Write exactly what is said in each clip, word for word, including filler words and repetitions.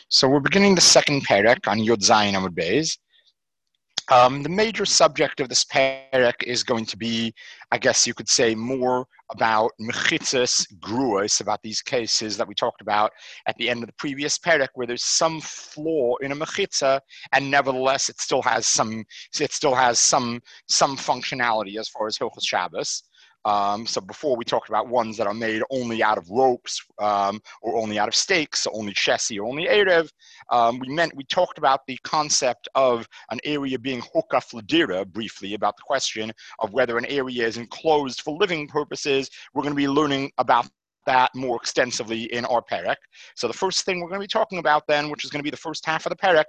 So we're beginning the second perek on Yud Zayin Amud Beis. Um, the major subject of this perek is going to be, I guess you could say, more about mechitzas gruas, about these cases that we talked about at the end of the previous perek, where there's some flaw in a mechitza, and nevertheless it still has some, it still has some, some functionality as far as Hilchos Shabbos. Um, so before we talked about ones that are made only out of ropes um, or only out of stakes, so only chessi or only erev. Um, we meant we talked about the concept of an area being hukaf ladira briefly, about the question of whether an area is enclosed for living purposes. We're going to be learning about that more extensively in our perek. So the first thing we're going to be talking about then, which is going to be the first half of the perek,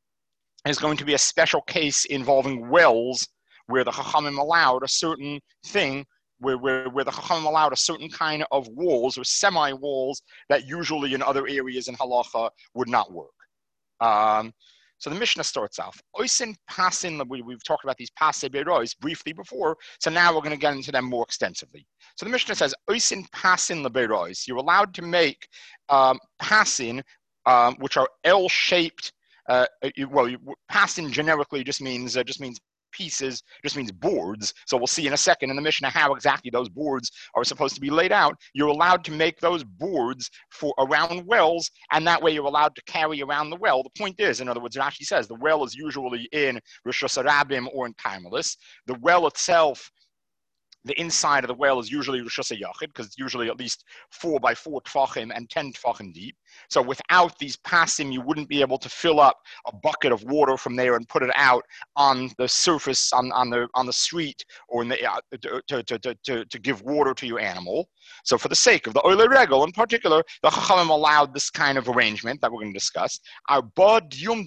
is going to be a special case involving wells where the Chachamim allowed a certain thing. Where, where, where the Chachamim allowed a certain kind of walls or semi-walls that usually in other areas in halacha would not work. Um, so the Mishnah starts off. Oisin pasin, we, we've talked about these pasei berois briefly before, so now we're going to get into them more extensively. So the Mishnah says, Oisin pasin leberois. You're allowed to make um, pasin, um, which are L-shaped. Uh, you, well, you, pasin generically just means uh, just means. pieces, just means boards. So we'll see in a second in the Mishnah how exactly those boards are supposed to be laid out. You're allowed to make those boards for around wells, and that way you're allowed to carry around the well. The point is, in other words, Rashi says the well is usually in Rosh Hashanah or in Taimelis. The well itself, the inside of the well is usually Rosh Hashanah because it's usually at least four by four tfachim and ten tfachim deep. So without these pasim, you wouldn't be able to fill up a bucket of water from there and put it out on the surface, on, on the on the street, or in the, uh, to, to, to, to, to give water to your animal. So for the sake of the Oile Regel in particular, the Chachamim allowed this kind of arrangement that we're going to discuss. Rabbi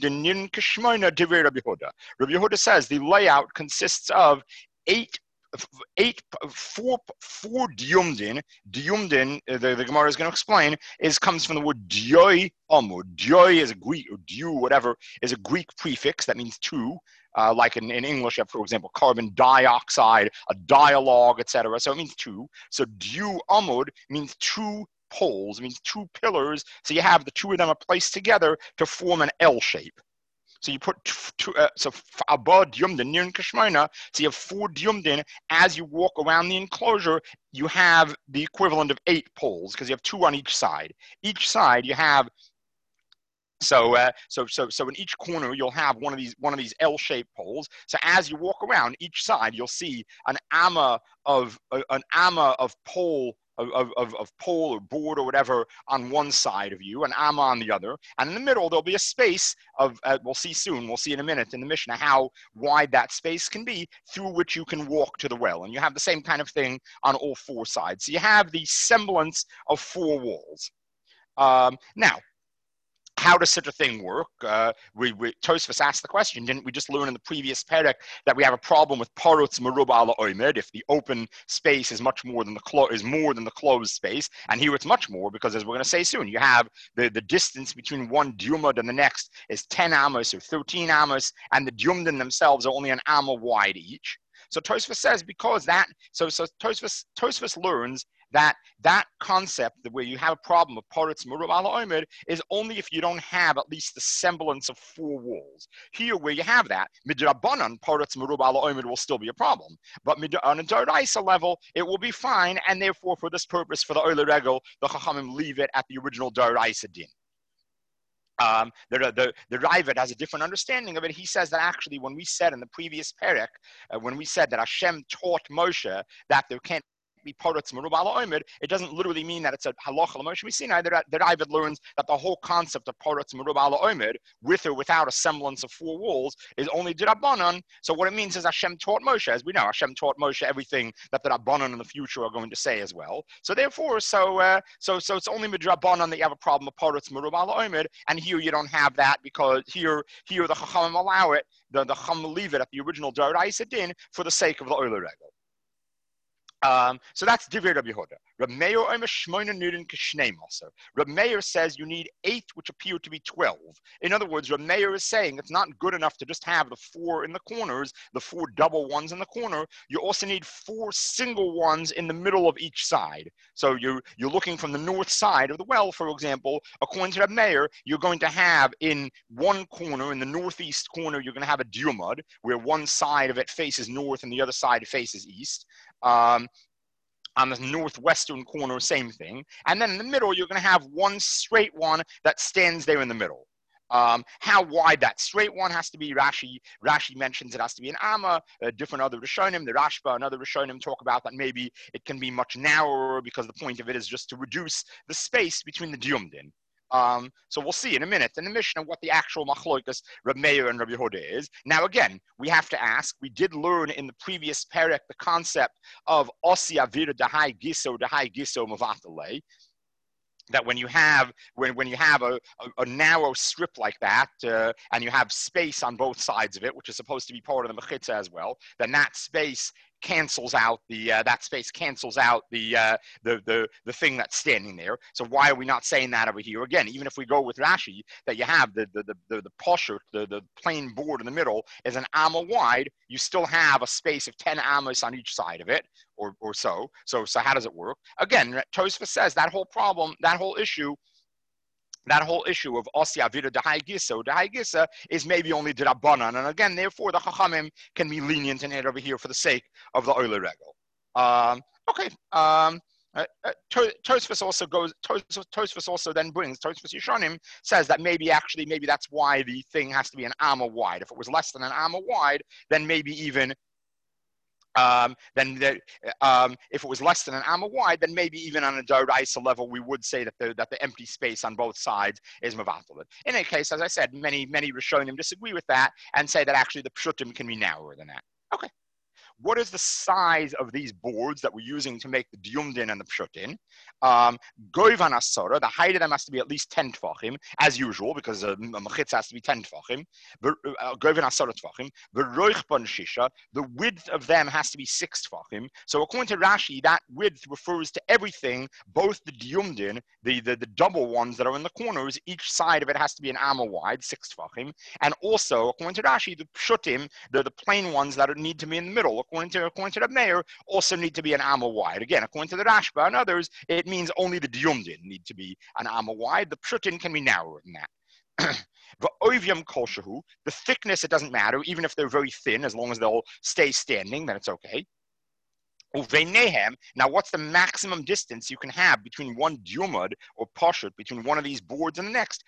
Yehuda says the layout consists of eight Eight, four, four diumdin. Diumdin, the, the Gemara is going to explain, is comes from the word dioi amud. Dioi is a Greek, or diu, whatever, is a Greek prefix that means two. Uh, like in, in English, you have, for example, carbon dioxide, a dialogue, et cetera. So it means two. So diu amud means two poles, it means two pillars. So you have the two of them are placed together to form an L shape. So you put two, uh, so abad yumdin near kashmina. So you have four yumdin. As you walk around the enclosure, you have the equivalent of eight poles because you have two on each side. Each side you have. So, uh, so, so, so in each corner you'll have one of these one of these L-shaped poles. So as you walk around each side, you'll see an amma of uh, an amma of pole. Of, of, of pole or board or whatever on one side of you, an amma on the other, and in the middle there'll be a space of, uh, we'll see soon, we'll see in a minute in the Mishnah how wide that space can be through which you can walk to the well, and you have the same kind of thing on all four sides. So you have the semblance of four walls. Um, now, how does such a thing work? Uh, we, we, Tosfos asked the question, didn't we just learn in the previous perek that we have a problem with parutz meruba ala oimed if the open space is much more than the clo- is more than the closed space? And here it's much more because, as we're going to say soon, you have the, the distance between one diumad and the next is ten amos or thirteen amos, and the diumdin themselves are only an amma wide each. So Tosfos says because that, so so Tosfos Tosfos learns that that concept where you have a problem of parutz merub ala omer is only if you don't have at least the semblance of four walls. Here, where you have that, midrabanan parutz merub ala omer will still be a problem, but on a d'oraisa level, it will be fine, and therefore, for this purpose, for the oile regel, the chachamim leave it at the original d'oraisa din. Um, the, the, the Raavad has a different understanding of it. He says that actually when we said in the previous perek, uh, when we said that Hashem taught Moshe that there can't be parutz merub ala omer, it doesn't literally mean that it's a halacha l'Moshe Sinai. The, the Raavad learns that the whole concept of parutz merub ala omer, with or without a semblance of four walls, is only d'Rabbanan. So what it means is Hashem taught Moshe. As we know, Hashem taught Moshe everything that the Rabbanan in the future are going to say as well. So therefore, so uh, so so it's only midrabbanan that you have a problem of parutz merub ala omer, and here you don't have that because here here the chachamim allow it, the the chachamim leave it at the original d'oraisa din for the sake of the oile regel. Um, so that's Divrei Rabbi Yehuda. Rabbi Meir omer shmoina nudin kishnei maser. Rabbi Meir says you need eight, which appear to be twelve. In other words, Rabbi Meir is saying it's not good enough to just have the four in the corners, the four double ones in the corner. You also need four single ones in the middle of each side. So you're you're looking from the north side of the well, for example. According to Rabbi Meir, you're going to have in one corner, in the northeast corner, you're going to have a diumad, where one side of it faces north and the other side faces east. Um, on the northwestern corner, same thing. And then in the middle, you're going to have one straight one that stands there in the middle. Um, how wide that straight one has to be, Rashi Rashi mentions it has to be an amma. Uh, different other Rishonim, the Rashba and other Rishonim talk about that maybe it can be much narrower because the point of it is just to reduce the space between the diumdin. Um, so we'll see in a minute in the Mishnah what the actual machlokas Reb Meir and Rabbi Yehuda is. Now again, we have to ask, we did learn in the previous perek the concept of osi avira dahai giso dahai giso mavatale, that when you have when, when you have a, a, a narrow strip like that uh, and you have space on both sides of it, which is supposed to be part of the mechitza as well, then that space cancels out the uh, that space cancels out the, uh, the the the thing that's standing there. So why are we not saying that over here again? Even if we go with Rashi, that you have the the the the, the posher, the the plain board in the middle is an amma wide, you still have a space of ten ammas on each side of it, or or so. So so how does it work? Again, Tosfos says that whole problem, that whole issue. That whole issue of Osya Vida Dahai Gisa, Dahai Gisa is maybe only Dirabanan. And again, therefore, the Chachamim can be lenient in it over here for the sake of the Oile Regel. Um, okay. Um, uh, uh, Tosfos also goes, Tosfos also then brings, Tosfos Yishonim says that maybe actually, maybe that's why the thing has to be an amma wide. If it was less than an amma wide, then maybe even Um, then the, um, if it was less than an amma wide, then maybe even on a Doraisa level, we would say that the, that the empty space on both sides is Mavatalid. In any case, as I said, many, many Rishonim disagree with that and say that actually the Pshutim can be narrower than that. Okay. What is the size of these boards that we're using to make the diumdin and the pshutin? Um, Goivan asora, the height of them has to be at least ten tfachim, as usual, because a mechitza has to be ten tfachim. Goivan asora tfachim. V'roichban shisha, the width of them has to be six tfachim. So according to Rashi, that width refers to everything, both the diumdin, the, the, the double ones that are in the corners, each side of it has to be an amma wide, six tfachim. And also, according to Rashi, the pshutim, the, the plain ones that need to be in the middle, according to, according to the Meir, also need to be an amma wide. Again, according to the Rashba and others, it means only the diumdin need to be an amma wide. The pshutin can be narrower than that. The thickness, it doesn't matter, even if they're very thin, as long as they'll stay standing, then it's okay. Now, what's the maximum distance you can have between one diumad or poshut, between one of these boards and the next?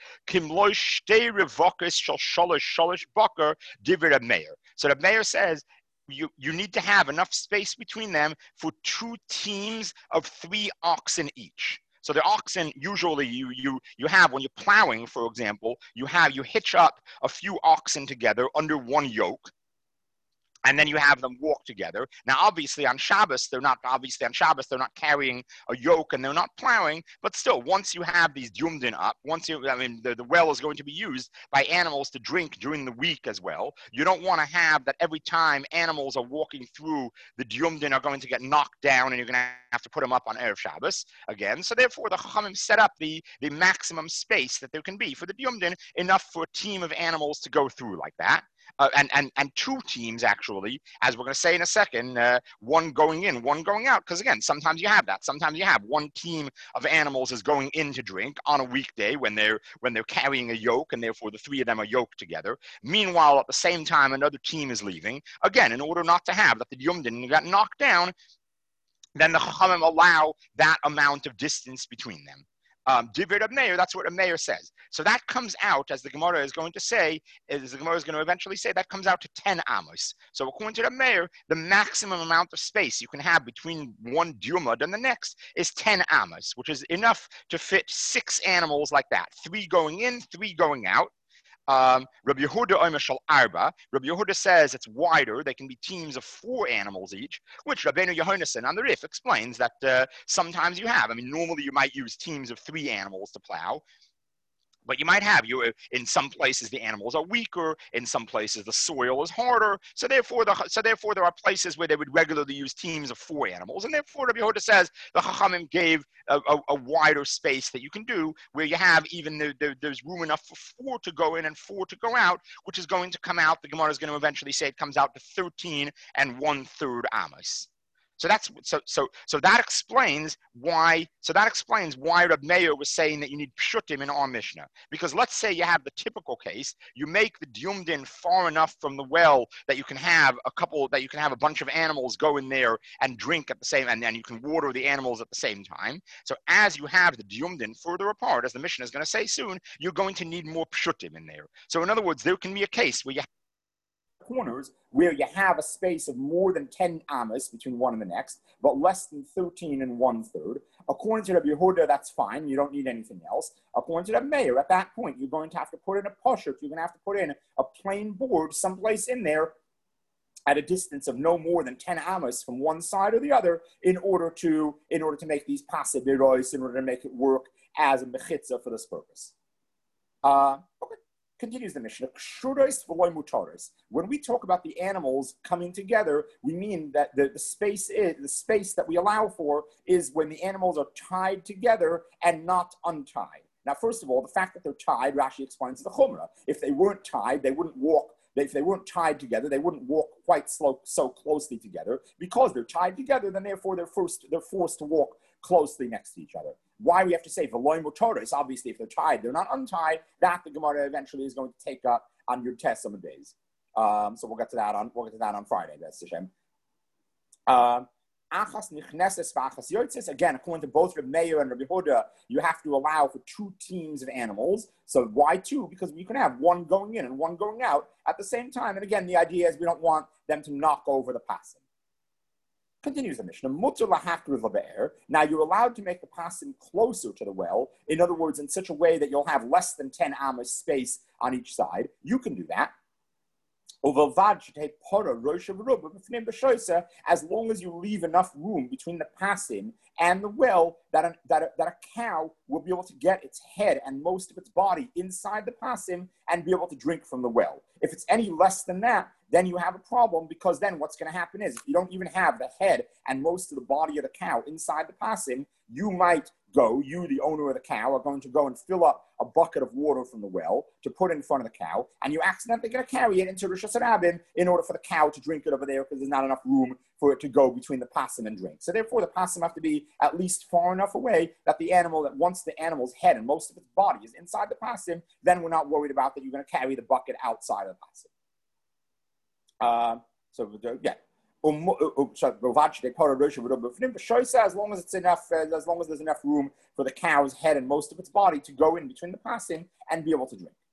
So the Meir says, You, you need to have enough space between them for two teams of three oxen each. So the oxen, usually you you you have, when you're plowing, for example, you have you hitch up a few oxen together under one yoke, and then you have them walk together. Now, obviously on Shabbos, they're not, obviously on Shabbos, they're not carrying a yoke and they're not plowing, but still, once you have these diumdin up, once you, I mean, the, the well is going to be used by animals to drink during the week as well. You don't want to have that every time animals are walking through, the diumdin are going to get knocked down and you're going to have to put them up on Erev Shabbos again. So therefore, the Chachamim set up the, the maximum space that there can be for the diumdin, enough for a team of animals to go through like that. Uh, and, and, and two teams, actually, as we're going to say in a second, uh, one going in, one going out. Because, again, sometimes you have that. Sometimes you have one team of animals is going in to drink on a weekday when they're when they're carrying a yoke, and therefore the three of them are yoked together. Meanwhile, at the same time, another team is leaving. Again, in order not to have that the Yumdin got knocked down, then the Chachamim allow that amount of distance between them. Um, Divrei Meir, that's what a Meir says. So that comes out, as the Gemara is going to say, as the Gemara is going to eventually say, that comes out to ten amos. So according to the Meir, the maximum amount of space you can have between one diumad and the next is ten amos, which is enough to fit six animals like that, three going in, three going out. Um, Rabbi Yehuda Omer Shal Arba. Rabbi Yehuda says it's wider. They can be teams of four animals each, which Rabbeinu Yehonasan on the Rif explains that uh, sometimes you have. I mean, normally you might use teams of three animals to plow. But you might have, you in some places the animals are weaker, in some places the soil is harder. So therefore, the, so therefore there are places where they would regularly use teams of four animals. And therefore, Rabbi Yehuda says the Chachamim gave a, a, a wider space that you can do, where you have even the, the, there's room enough for four to go in and four to go out, which is going to come out. The Gemara is going to eventually say it comes out to thirteen and one third amos. So that's so so so that explains why. So that explains why Reb Meir was saying that you need pshutim in our Mishnah. Because let's say you have the typical case, you make the diyumdin far enough from the well that you can have a couple, that you can have a bunch of animals go in there and drink at the same, and then you can water the animals at the same time. So as you have the diyumdin further apart, as the Mishnah is going to say soon, you're going to need more pshutim in there. So in other words, there can be a case where you corners where you have a space of more than ten amas between one and the next, but less than thirteen and one third. According to Rabbi Yehuda, that's fine. You don't need anything else. According to the mayor, at that point, you're going to have to put in a poshut. You're going to have to put in a plain board someplace in there at a distance of no more than ten amas from one side or the other in order to in order to make these passive birois, in order to make it work as a mechitza for this purpose. Uh, okay. Continues the Mishnah. When we talk about the animals coming together, we mean that the, the space is the space that we allow for is when the animals are tied together and not untied. Now, first of all, the fact that they're tied, Rashi explains the chumrah. If they weren't tied, they wouldn't walk. If they weren't tied together, they wouldn't walk quite slow, so closely together. Because they're tied together, then therefore they're forced they're forced to walk closely next to each other. Why we have to say v'loy motoris? Obviously, if they're tied, they're not untied. That the Gemara eventually is going to take up on your test on the days. Um, so we'll get to that on we'll get to that on Friday. That's Hashem. Um, Again, according to both Reb Meir and Rabbi Yehuda, you have to allow for two teams of animals. So why two? Because we can have one going in and one going out at the same time. And again, the idea is we don't want them to knock over the pasim. Continues the Mishnah. Now you're allowed to make the pasim closer to the well. In other words, in such a way that you'll have less than ten amas space on each side. You can do that. As long as you leave enough room between the pasim and the well that a, that, a, that a cow will be able to get its head and most of its body inside the pasim and be able to drink from the well. If it's any less than that, then you have a problem, because then what's going to happen is if you don't even have the head and most of the body of the cow inside the pasim, you might go, you, the owner of the cow, are going to go and fill up a bucket of water from the well to put in front of the cow, and you accidentally going to carry it into Rosh Hashanah in order for the cow to drink it over there because there's not enough room for it to go between the pasim and drink. So therefore, the pasim have to be at least far enough away that the animal, that once the animal's head and most of its body is inside the pasim, then we're not worried about that you're going to carry the bucket outside of the pasim. Uh, so, yeah. As long as it's enough, uh, as long as there's enough room for the cow's head and most of its body to go in between the pasim and be able to drink.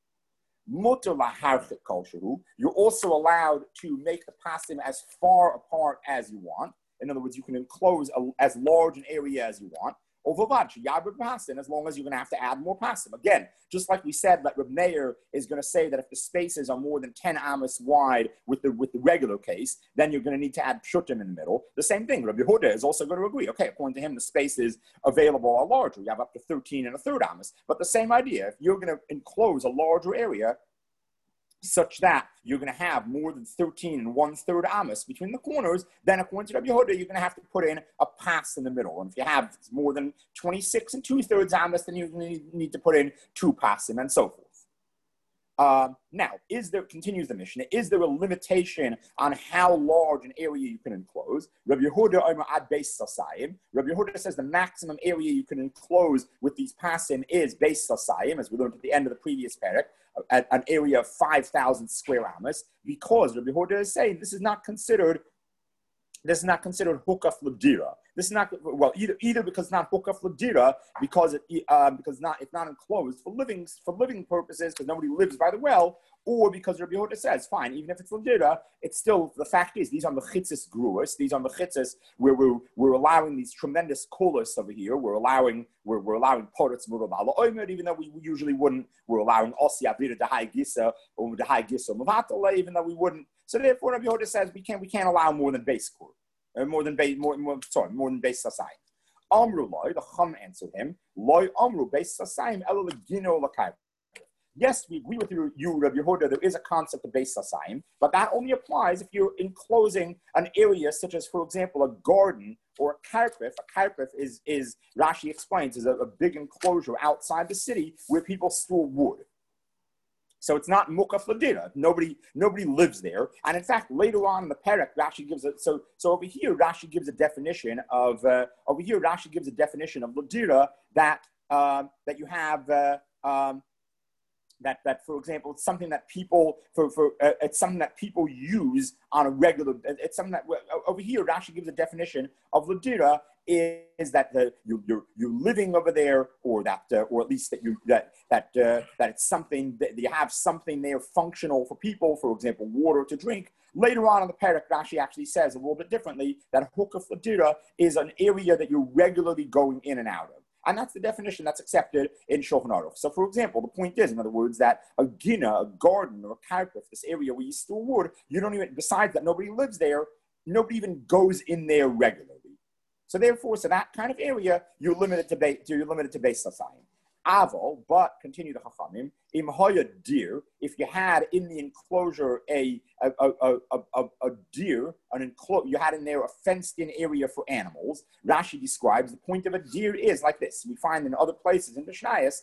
You're also allowed to make the pasim as far apart as you want. In other words, you can enclose a, as large an area as you want. As long as you're going to have to add more pasim. Again, just like we said, that Reb Meir is going to say that if the spaces are more than ten amos wide with the with the regular case, then you're going to need to add pshutim in the middle. The same thing, Rabbi Yehuda is also going to agree. Okay, according to him, the spaces available are larger. You have up to thirteen and a third amos. But the same idea, if you're going to enclose a larger area, such that you're going to have more than thirteen and one third amos between the corners, then according to Rabbi Yehuda, you're going to have to put in a pass in the middle. And if you have more than twenty-six and two thirds amos, then you need to put in two passim and so forth. Um, now, is there, continues the Mishnah, is there a limitation on how large an area you can enclose? Rabbi Yehuda Omer ad beis sasayim. Rabbi Yehuda says the maximum area you can enclose with these passim is beis sasayim, as we learned at the end of the previous parak, at an area of five thousand square amos, because Rabbi Yehuda is saying this is not considered This is not considered hukaf l'dira. This is not, well, either either because it's not hukaf l'dira, because it uh, because it's not it's not enclosed for living for living purposes, because nobody lives by the well, or because Rabbi Yehuda says, fine, even if it's l'dira, it's still, the fact is, these are mechitzas gruas, these are mechitzas where we're we're allowing these tremendous kolos over here. We're allowing we're we're allowing poritz murav ala oimer, even though we, we usually wouldn't. We're allowing osi avira dehai gisa or dehai gisa mavatala, even though we wouldn't. So therefore, Rabbi Yehuda says we can't we can't allow more than base kur, uh, more than base more, more sorry more than base sasayim. Amru loy, the Chum answered him, loy amru base sasayim elo legino lakai. yes, we agree with you, you Rabbi Yehuda, there is a concept of Beis Hasayim, but that only applies if you're enclosing an area such as, for example, a garden or a karpif. A karpif is, is Rashi explains, is a, a big enclosure outside the city where people store wood. So it's not mukaf ladira. Nobody, nobody lives there. And in fact, later on in the parak, Rashi gives a so so over here Rashi gives a definition of uh, over here Rashi gives a definition of ladira that um, that you have uh, um, that that for example it's something that people for for uh, it's something that people use on a regular. It's something that over here Rashi gives a definition of ladira. Is that the you, you're you're living over there, or that, uh, or at least that you that that uh, that it's something that you have something there functional for people, for example, water to drink. Later on in the parak, Rashi actually says a little bit differently that hukaf ladira is an area that you're regularly going in and out of, and that's the definition that's accepted in Shulchan Aruch. So, for example, the point is, in other words, that a gina, a garden, or a karpif, this area where you store wood, you don't even. Besides that, nobody lives there. Nobody even goes in there regularly. So therefore, so that kind of area, you're limited to be, you're limited to Beis Hasayim. Avo, but continue the Chachamim, im hoya deer, if you had in the enclosure a a a a, a, a deer, an enclo- you had in there a fenced-in area for animals. Rashi describes the point of a deer is like this. We find in other places in Mishnayos,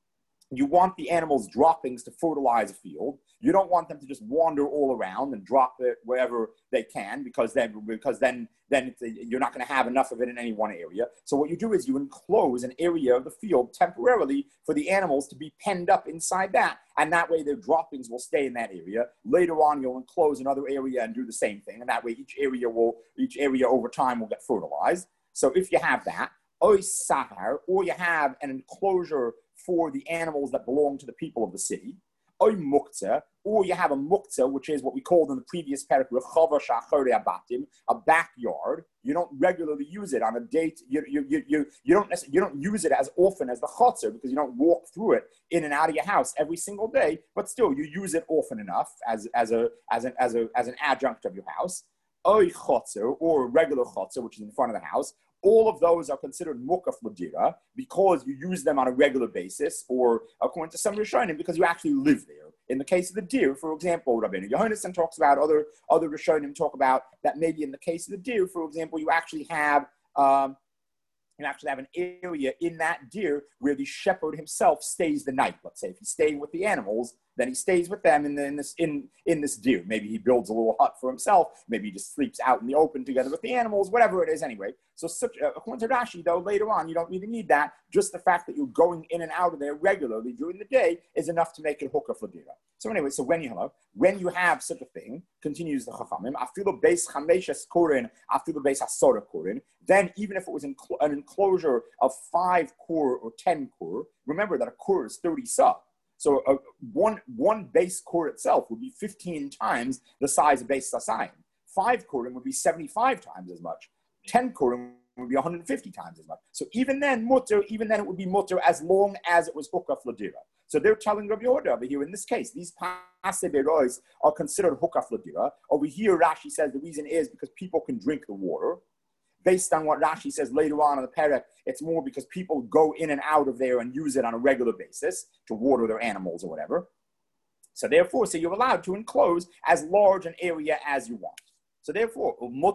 you want the animals' droppings to fertilize a field. You don't want them to just wander all around and drop it wherever they can, because then because then then it's a, you're not going to have enough of it in any one area. So what you do is you enclose an area of the field temporarily for the animals to be penned up inside that, and that way their droppings will stay in that area. Later on, you'll enclose another area and do the same thing, and that way each area will each area over time will get fertilized. So if you have that, oy sahar, or you have an enclosure for the animals that belong to the people of the city, oy muktzah, or you have a muktzah, which is what we called in the previous parak, rechava shachorei abatim, a backyard. You don't regularly use it on a date. You you you you, you don't you don't use it as often as the chotzer, because you don't walk through it in and out of your house every single day. But still, you use it often enough as as a as an as a as an adjunct of your house. Oy chotzer, or regular chotzer, which is in front of the house. All of those are considered mukaf ladira because you use them on a regular basis, or according to some Rishonim, because you actually live there. In the case of the deer, for example, Rabbeinu Yohanan talks about, other other Rishonim talk about that maybe in the case of the deer, for example, you actually have um, you actually have an area in that deer where the shepherd himself stays the night. Let's say if he's staying with the animals, then he stays with them in, the, in this in, in this deer. Maybe he builds a little hut for himself. Maybe he just sleeps out in the open together with the animals, whatever it is anyway. So such, uh, according to Rashi, though, later on, you don't really need that. Just the fact that you're going in and out of there regularly during the day is enough to make it hukaf ladira. So anyway, so when you have, when you have such a thing, continues the Chachamim, afilu beis chameshes korin, afilu beis hasora korin, then even if it was enclo- an enclosure of five kor or ten kor, remember that a kor is thirty sa. So uh, one one base core itself would be fifteen times the size of Beis Hasayim. Five korim would be seventy-five times as much. Ten korim would be one hundred fifty times as much. So even then, mutter, even then it would be mutter as long as it was hukaf ladira. So they're telling Rabbi Yehuda over here in this case, these pasei berois are considered hukaf ladira. Over here, Rashi says the reason is because people can drink the water. Based on what Rashi says later on in the parak, it's more because people go in and out of there and use it on a regular basis to water their animals or whatever. So therefore, so you're allowed to enclose as large an area as you want. So therefore,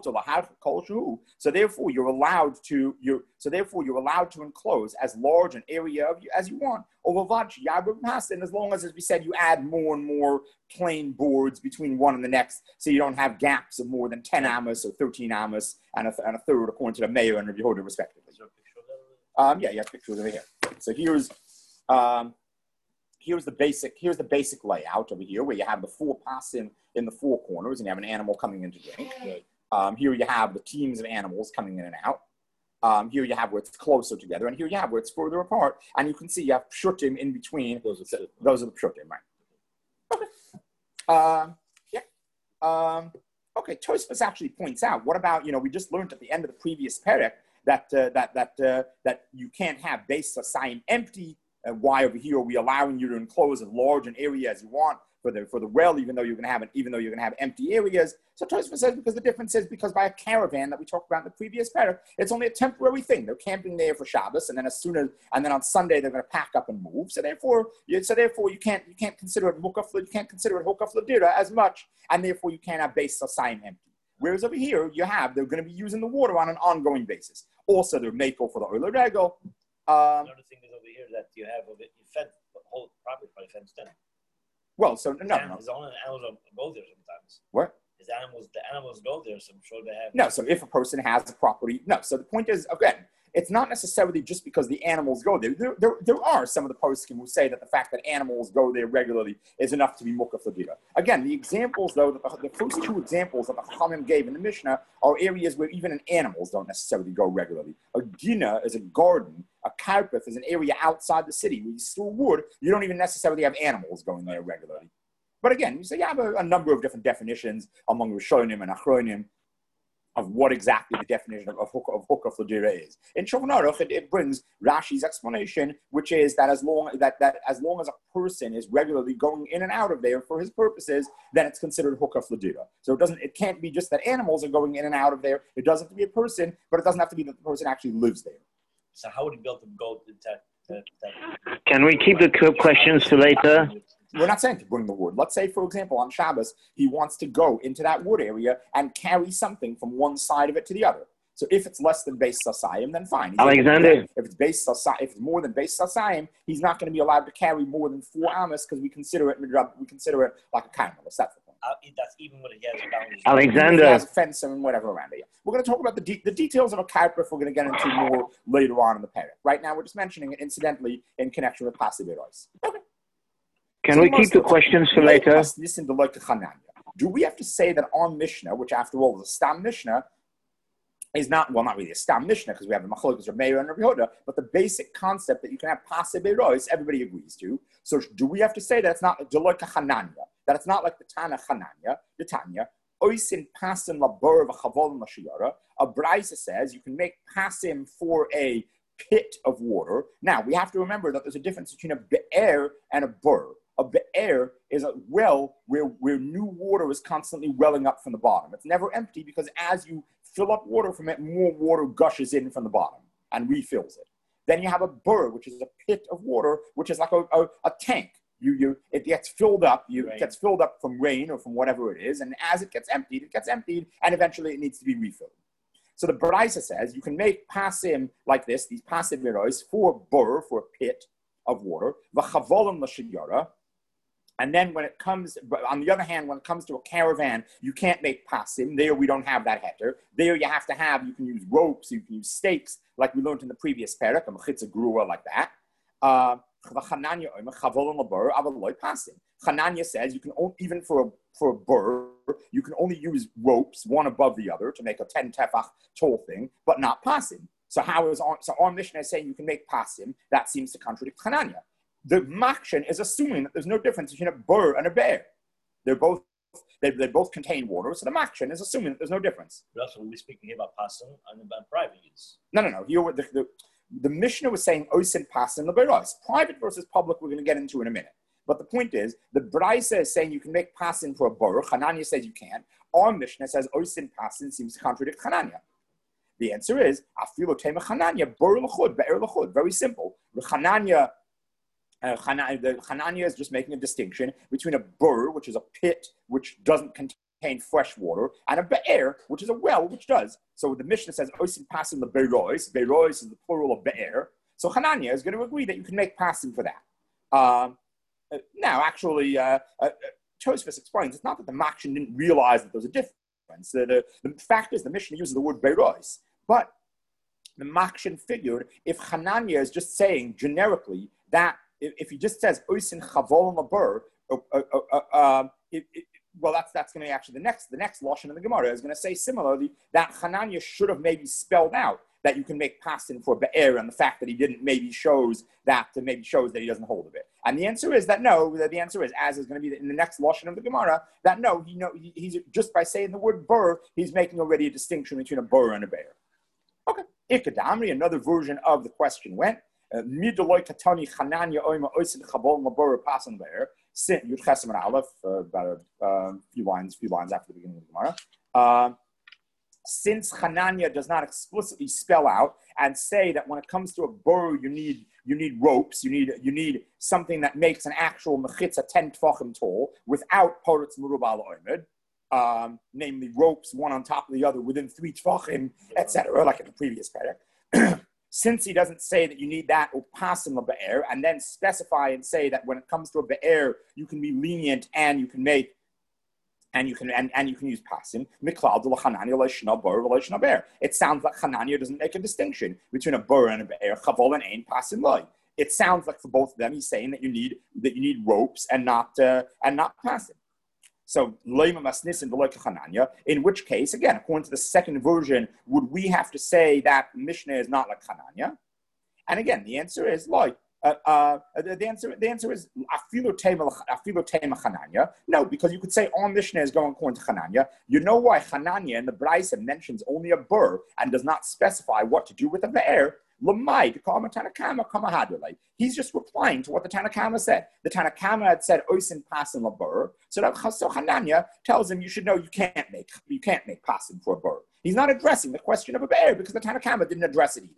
so therefore you're allowed to you so therefore you're allowed to enclose as large an area of you as you want. And as long as, as we said, you add more and more plain boards between one and the next, so you don't have gaps of more than ten amos or thirteen amos and a, and a third according to the mayor and Rabbi Yehuda respectively. Um, yeah, yeah, pictures over here. So here's um, here's the basic here's the basic layout over here, where you have the four pasim in the four corners, and you have an animal coming in to drink. Um, here you have the teams of animals coming in and out. Um, here you have where it's closer together, and here you have where it's further apart. And you can see you have pshutim in between. Those are, the, those are the pshutim, right? Okay. Um, yeah. Um, okay. Tosfos actually points out. What about, you know, we just learned at the end of the previous parak that uh, that that uh, that you can't have Beis Hasayim empty. Uh, why over here are we allowing you to enclose as large an area as you want for the for the well, even though you're going to have an, even though you're going to have empty areas? So Tosfos says because the difference is because by a caravan that we talked about in the previous parak, it's only a temporary thing. They're camping there for Shabbos, and then as soon as and then on Sunday they're going to pack up and move. So therefore, you, so therefore you can't you can't consider it mukaf you can't consider it hukaf ladira as much, and therefore you can't have base sasayim empty. Whereas over here you have they're going to be using the water on an ongoing basis. Also, they're mako for the oil regel. Um, Another thing is over here that you have of it, you fed the whole property by fenced in. Well, so no, no, no. His own animals go there sometimes. What? His animals, the animals go there, so I'm sure they have. No, so if a person has a property, no. So the point is, again, it's not necessarily just because the animals go there. There, there, there are some of the poskim who say that the fact that animals go there regularly is enough to be mukaf ladira. Again, the examples, though, the, the first two examples that the Chachamim gave in the Mishnah are areas where even animals don't necessarily go regularly. A gina is a garden. A karpeth is an area outside the city where you store wood. You don't even necessarily have animals going there regularly. But again, you say you have a, a number of different definitions among Rishonim and Achronim of what exactly the definition of, of hukaf ladira is. In Shulchan Aruch, it, it brings Rashi's explanation, which is that as long that, that as long as a person is regularly going in and out of there for his purposes, then it's considered hukaf ladira. So it doesn't, it can't be just that animals are going in and out of there. It doesn't have to be a person, but it doesn't have to be that the person actually lives there. So how would he build the goat? That, that, that, Can we keep the questions to later? We're not saying to bring the wood. Let's say, for example, on Shabbos, he wants to go into that wood area and carry something from one side of it to the other. So if it's less than base sasayim, then fine. He's Alexander. If it's base sasayim, if it's more than base sasayim, he's not going to be allowed to carry more than four amas because we consider it we consider it like a kaimelis. That's the point. Uh, that's even when he has boundaries. Alexander. He has a fence and whatever around it. We're going to talk about the, de- the details of a karpeth. We're going to get into more later on in the parak. Right now, we're just mentioning it incidentally in connection with passive eros. Okay. Can so we keep the questions for later? Listen to like Do we have to say that our Mishnah, which after all is a Stam Mishnah, is not, well, not really a Stam Mishnah because we have the Machlokes of Meir and Rabbi Yehuda, but the basic concept that you can have passive eros, everybody agrees to. So do we have to say that it's not Deloika Hananya, that it's not like the Tana Hananya, the Tanya, Oisin Pasim Labur V'Chavol Mashiyara, a Braisa says you can make Pasim for a pit of water. Now, we have to remember that there's a difference between a Be'er and a Bur. A be'er is a well where, where new water is constantly welling up from the bottom. It's never empty because as you fill up water from it, more water gushes in from the bottom and refills it. Then you have a bur, which is a pit of water, which is like a, a, a tank. You, you, it gets filled up, you, it gets filled up from rain or from whatever it is, and as it gets emptied, it gets emptied, and eventually it needs to be refilled. So the Baraisa says you can make pasim like this, these pasim miros, for a bur, for a pit of water, v'chavolim l'shiyara. And then when it comes, on the other hand, when it comes to a caravan, you can't make pasim. There we don't have that heter. There you have to have, you can use ropes, you can use stakes, like we learned in the previous parak, a mechitza grua like that. Uh, Chananya says you can only, even for a, for a bur, you can only use ropes, one above the other, to make a ten tefach tall thing, but not pasim. So how is on, so our Mishnah is saying you can make pasim? That seems to contradict Chananya. The makshin is assuming that there's no difference between a bur and a bear. They're both they, they both contain water, so the makshin is assuming that there's no difference. But also, we're speaking here about pasim and about private use. No, no, no. Here, the, the, the Mishnah was saying oisin pasim the beros. Private versus public, we're going to get into in a minute. But the point is, the Braisa is saying you can make pasim for a bur. Hananya says you can't. Our Mishnah says oisin pasim seems to contradict Hananya. The answer is afilo tema Hananya bur l'chud be'er l'chud. Very simple. Hananya. Uh, the Hananya is just making a distinction between a bur, which is a pit which doesn't contain fresh water, and a be'er, which is a well, which does. So the Mishnah says, Oisim pasim the be'rois. Be'rois is the plural of be'er. So Hananya is going to agree that you can make pasim for that. Um, uh, now, actually, uh, uh, Tosfos explains, it's not that the Makshin didn't realize that there was a difference. The, the, the fact is the Mishnah uses the word be'rois. But the Makshin figured if Hananya is just saying generically that if he just says oisin chavol labur, well, that's that's going to be actually the next the next lashon in the Gemara is going to say similarly that Hananya should have maybe spelled out that you can make pasin for be'er, and the fact that he didn't maybe shows that maybe shows that he doesn't hold of it. And the answer is that no. The answer is, as is going to be in the next lashon of the Gemara, that no, he know he, he's just by saying the word bur, he's making already a distinction between a bur and a be'er. Okay, ikadamri, another version of the question went. Midoloi Katani Hananya Oima Oisin Chabol Mabur Pasan there. Sin Yud Chesem and Aleph, about a few lines, few lines after the beginning of the Gemara. Uh, since Hananya does not explicitly spell out and say that when it comes to a bur, you need you need ropes, you need you need something that makes an actual mechitza ten tefachim tall without poritz merubal oimid, um, namely ropes one on top of the other within three tefachim, et cetera, like in the previous parak. Since he doesn't say that you need that upasim of be'er, and then specify and say that when it comes to a be'er, you can be lenient and you can make and you can and, and you can use pasim. It sounds like Hanania doesn't make a distinction between a bur and a be'er. Chavol and ein pasim loy. It sounds like for both of them, he's saying that you need that you need ropes and not uh, and not pasim. So, in which case, again, according to the second version, would we have to say that Mishnah is not like Hananya? And again, the answer is like uh, uh, the answer. The answer is afilu tema Hananya. No, because you could say all Mishnah is going according to Hananya. You know why Hananya in the Brisa mentions only a bur and does not specify what to do with a be'er? He's just replying to what the Tanakama said. The Tanakama had said oisin pasim labur. So that so Hananya tells him you should know you can't make you can't make pasim for a bur. He's not addressing the question of a be'er because the Tanakama didn't address it either.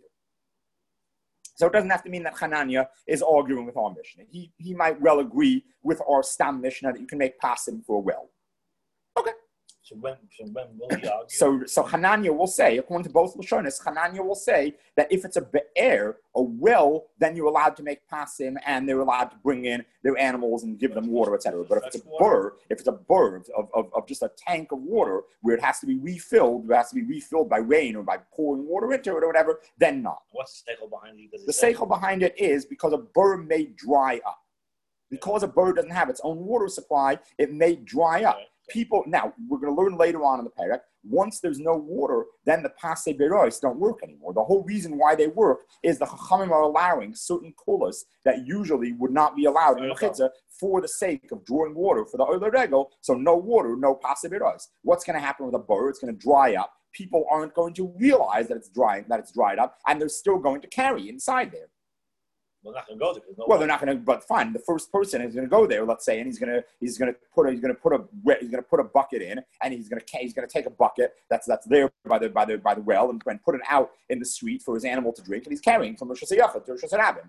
So it doesn't have to mean that Hananya is arguing with our Mishnah. He he might well agree with our Stam Mishnah that you can make pasim for a well. Okay. So when, so when will he argue? So, so Hananya will say, according to both Lashonis, Hananya will say that if it's a be'er, a well, then you're allowed to make pasim and they're allowed to bring in their animals and give them water, et cetera. But if it's a bur, if it's a bur of, of, of just a tank of water where it has to be refilled, it has to be refilled by rain or by pouring water into it or whatever, then not. What's the seichel behind it? The seichel behind it is because a bur may dry up. Because a bur doesn't have its own water supply, it may dry up. Right. People, now, we're going to learn later on in the parak, once there's no water, then the pasei berois don't work anymore. The whole reason why they work is the chachamim are allowing certain kulas that usually would not be allowed in mechitza for the sake of drawing water for the oiler regel. So no water, no pasei berois. What's going to happen with a bur? It's going to dry up. People aren't going to realize that it's drying, that it's dried up, and they're still going to carry inside there. They're not going to go there. No well, they're not going to. But fine, the first person is going to go there. Let's say, and he's going to he's going to put a, he's going to put a he's going to put a bucket in, and he's going to he's going to take a bucket that's that's there by the by the by the well and, and put it out in the street for his animal to drink, and he's carrying from Rosh Hashanah to Rosh Hashanah.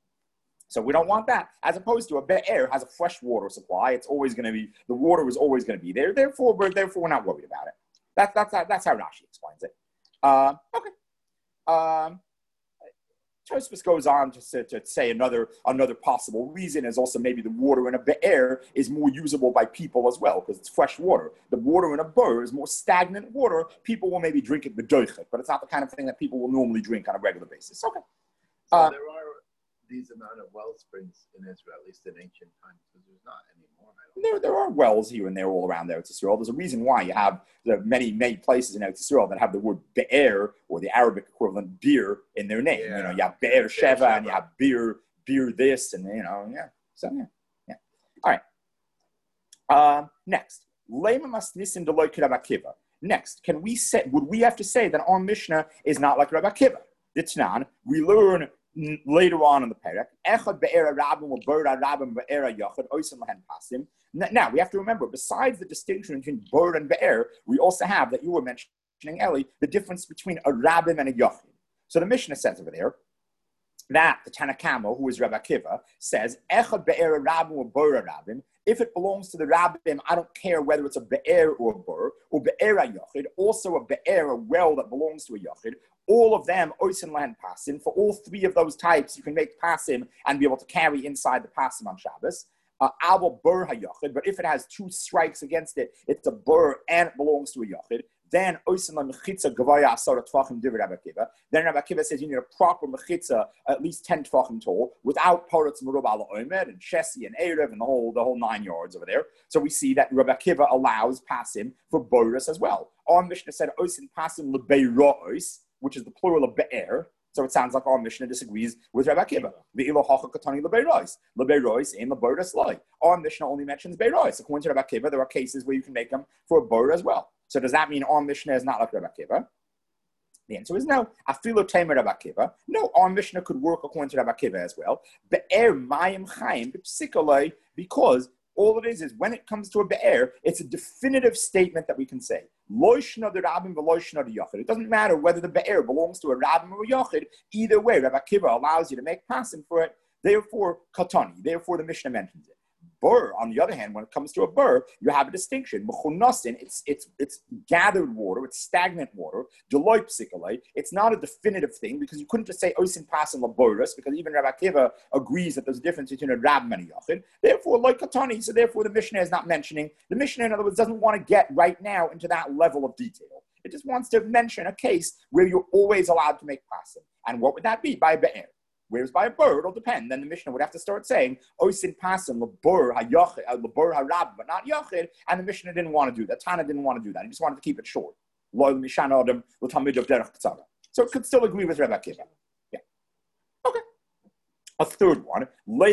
So we don't want that. As opposed to a be'er has a fresh water supply. It's always going to be the water is always going to be there. Therefore, we're therefore we're not worried about it. That's that's how, that's how Rashi explains it. Uh, okay. Um, Tosfos goes on to say, to say another another possible reason is also maybe the water in a be'er is more usable by people as well because it's fresh water. The water in a bur is more stagnant water. People will maybe drink it b'doichet, but it's not the kind of thing that people will normally drink on a regular basis. Okay. So uh, there are these amount of well springs in Israel, at least in ancient times, because there's not anymore. There, there are wells here and there all around Eretz Yisrael. There's a reason why you have the many, many places in Eretz Yisrael that have the word be'er, or the Arabic equivalent beer, in their name. Yeah. You know, you have be'er sheva, and you have beer, beer this, and you know, yeah. So yeah, yeah. All right. Um, next, lema masnisim deloy Rabbi Akiva. Next, can we say? Would we have to say that our Mishnah is not like Rabbi Akiva? The Tanan, we learn later on in the parak. Now we have to remember, besides the distinction between bird and be'er, we also have that you were mentioning, Eli, the difference between a rabbim and a yachid. So the Mishnah says over there that the Tanakama, who is Rabbi Akiva, says echad be'er rabbim or bur rabbim. If it belongs to the rabbim, I don't care whether it's a be'er or a bur, or be'er a yachid, also a be'er, a well that belongs to a yachid. All of them, oisin lahen pasim. For all three of those types, you can make pasim and be able to carry inside the pasim on Shabbos. Abel bur hayachid, but if it has two strikes against it, it's a bur and it belongs to a yachid. Then oisin la mechitza gavaya asara tvachim divid Rabbi Akiva. Then Rabbi Akiva says you need a proper mechitza, at least ten tvachim tall, without paratz merub ala omer and shesi and erev and the whole the whole nine yards over there. So we see that Rabbi Akiva allows pasim for burus as well. Our Mishnah said oisin pasim lebeirois, which is the plural of be'er. So it sounds like our Mishnah disagrees with Rabbi Akiva. Ve'ilo hacha katani lebeirois. Lebeirois in lebeiros loy. Our Mishnah only mentions beirois. According to Rabbi Akiva, there are cases where you can make them for a bur as well. So does that mean our Mishnah is not like Rabbi Akiva? The answer is no. Afilo Tamer Rabbi Akiva. No, our Mishnah could work according to Rabbi Akiva as well. Be'er mayim chaim b'psikolei, because all it is is when it comes to a be'er, it's a definitive statement that we can say. Loishna the rabbim v'loishna the yachid. It doesn't matter whether the be'er belongs to a rabbim or a yachid. Either way, Rabbi Akiva allows you to make pasim for it. Therefore, katani. Therefore, the Mishnah mentions it. Bur, on the other hand, when it comes to a bur, you have a distinction. Mechunasin, it's it's it's gathered water, it's stagnant water. Deloy psikolei, it's not a definitive thing because you couldn't just say oisin pasim laboris, because even Rabbi Akiva agrees that there's a difference between a rabbim and a yachid. Therefore, like katani, so therefore the Mishnah is not mentioning. The Mishnah, in other words, doesn't want to get right now into that level of detail. It just wants to mention a case where you're always allowed to make pasim. And what would that be? By be'er. Whereas by a bird, it'll depend. Then the Mishnah would have to start saying, Oisin pasim, labur ha-yachid, labur ha-rab, but not yachid. And the Mishnah didn't want to do that. Tana didn't want to do that. He just wanted to keep it short. So it could still agree with Rabbi Akiva. Yeah. Okay. A third one.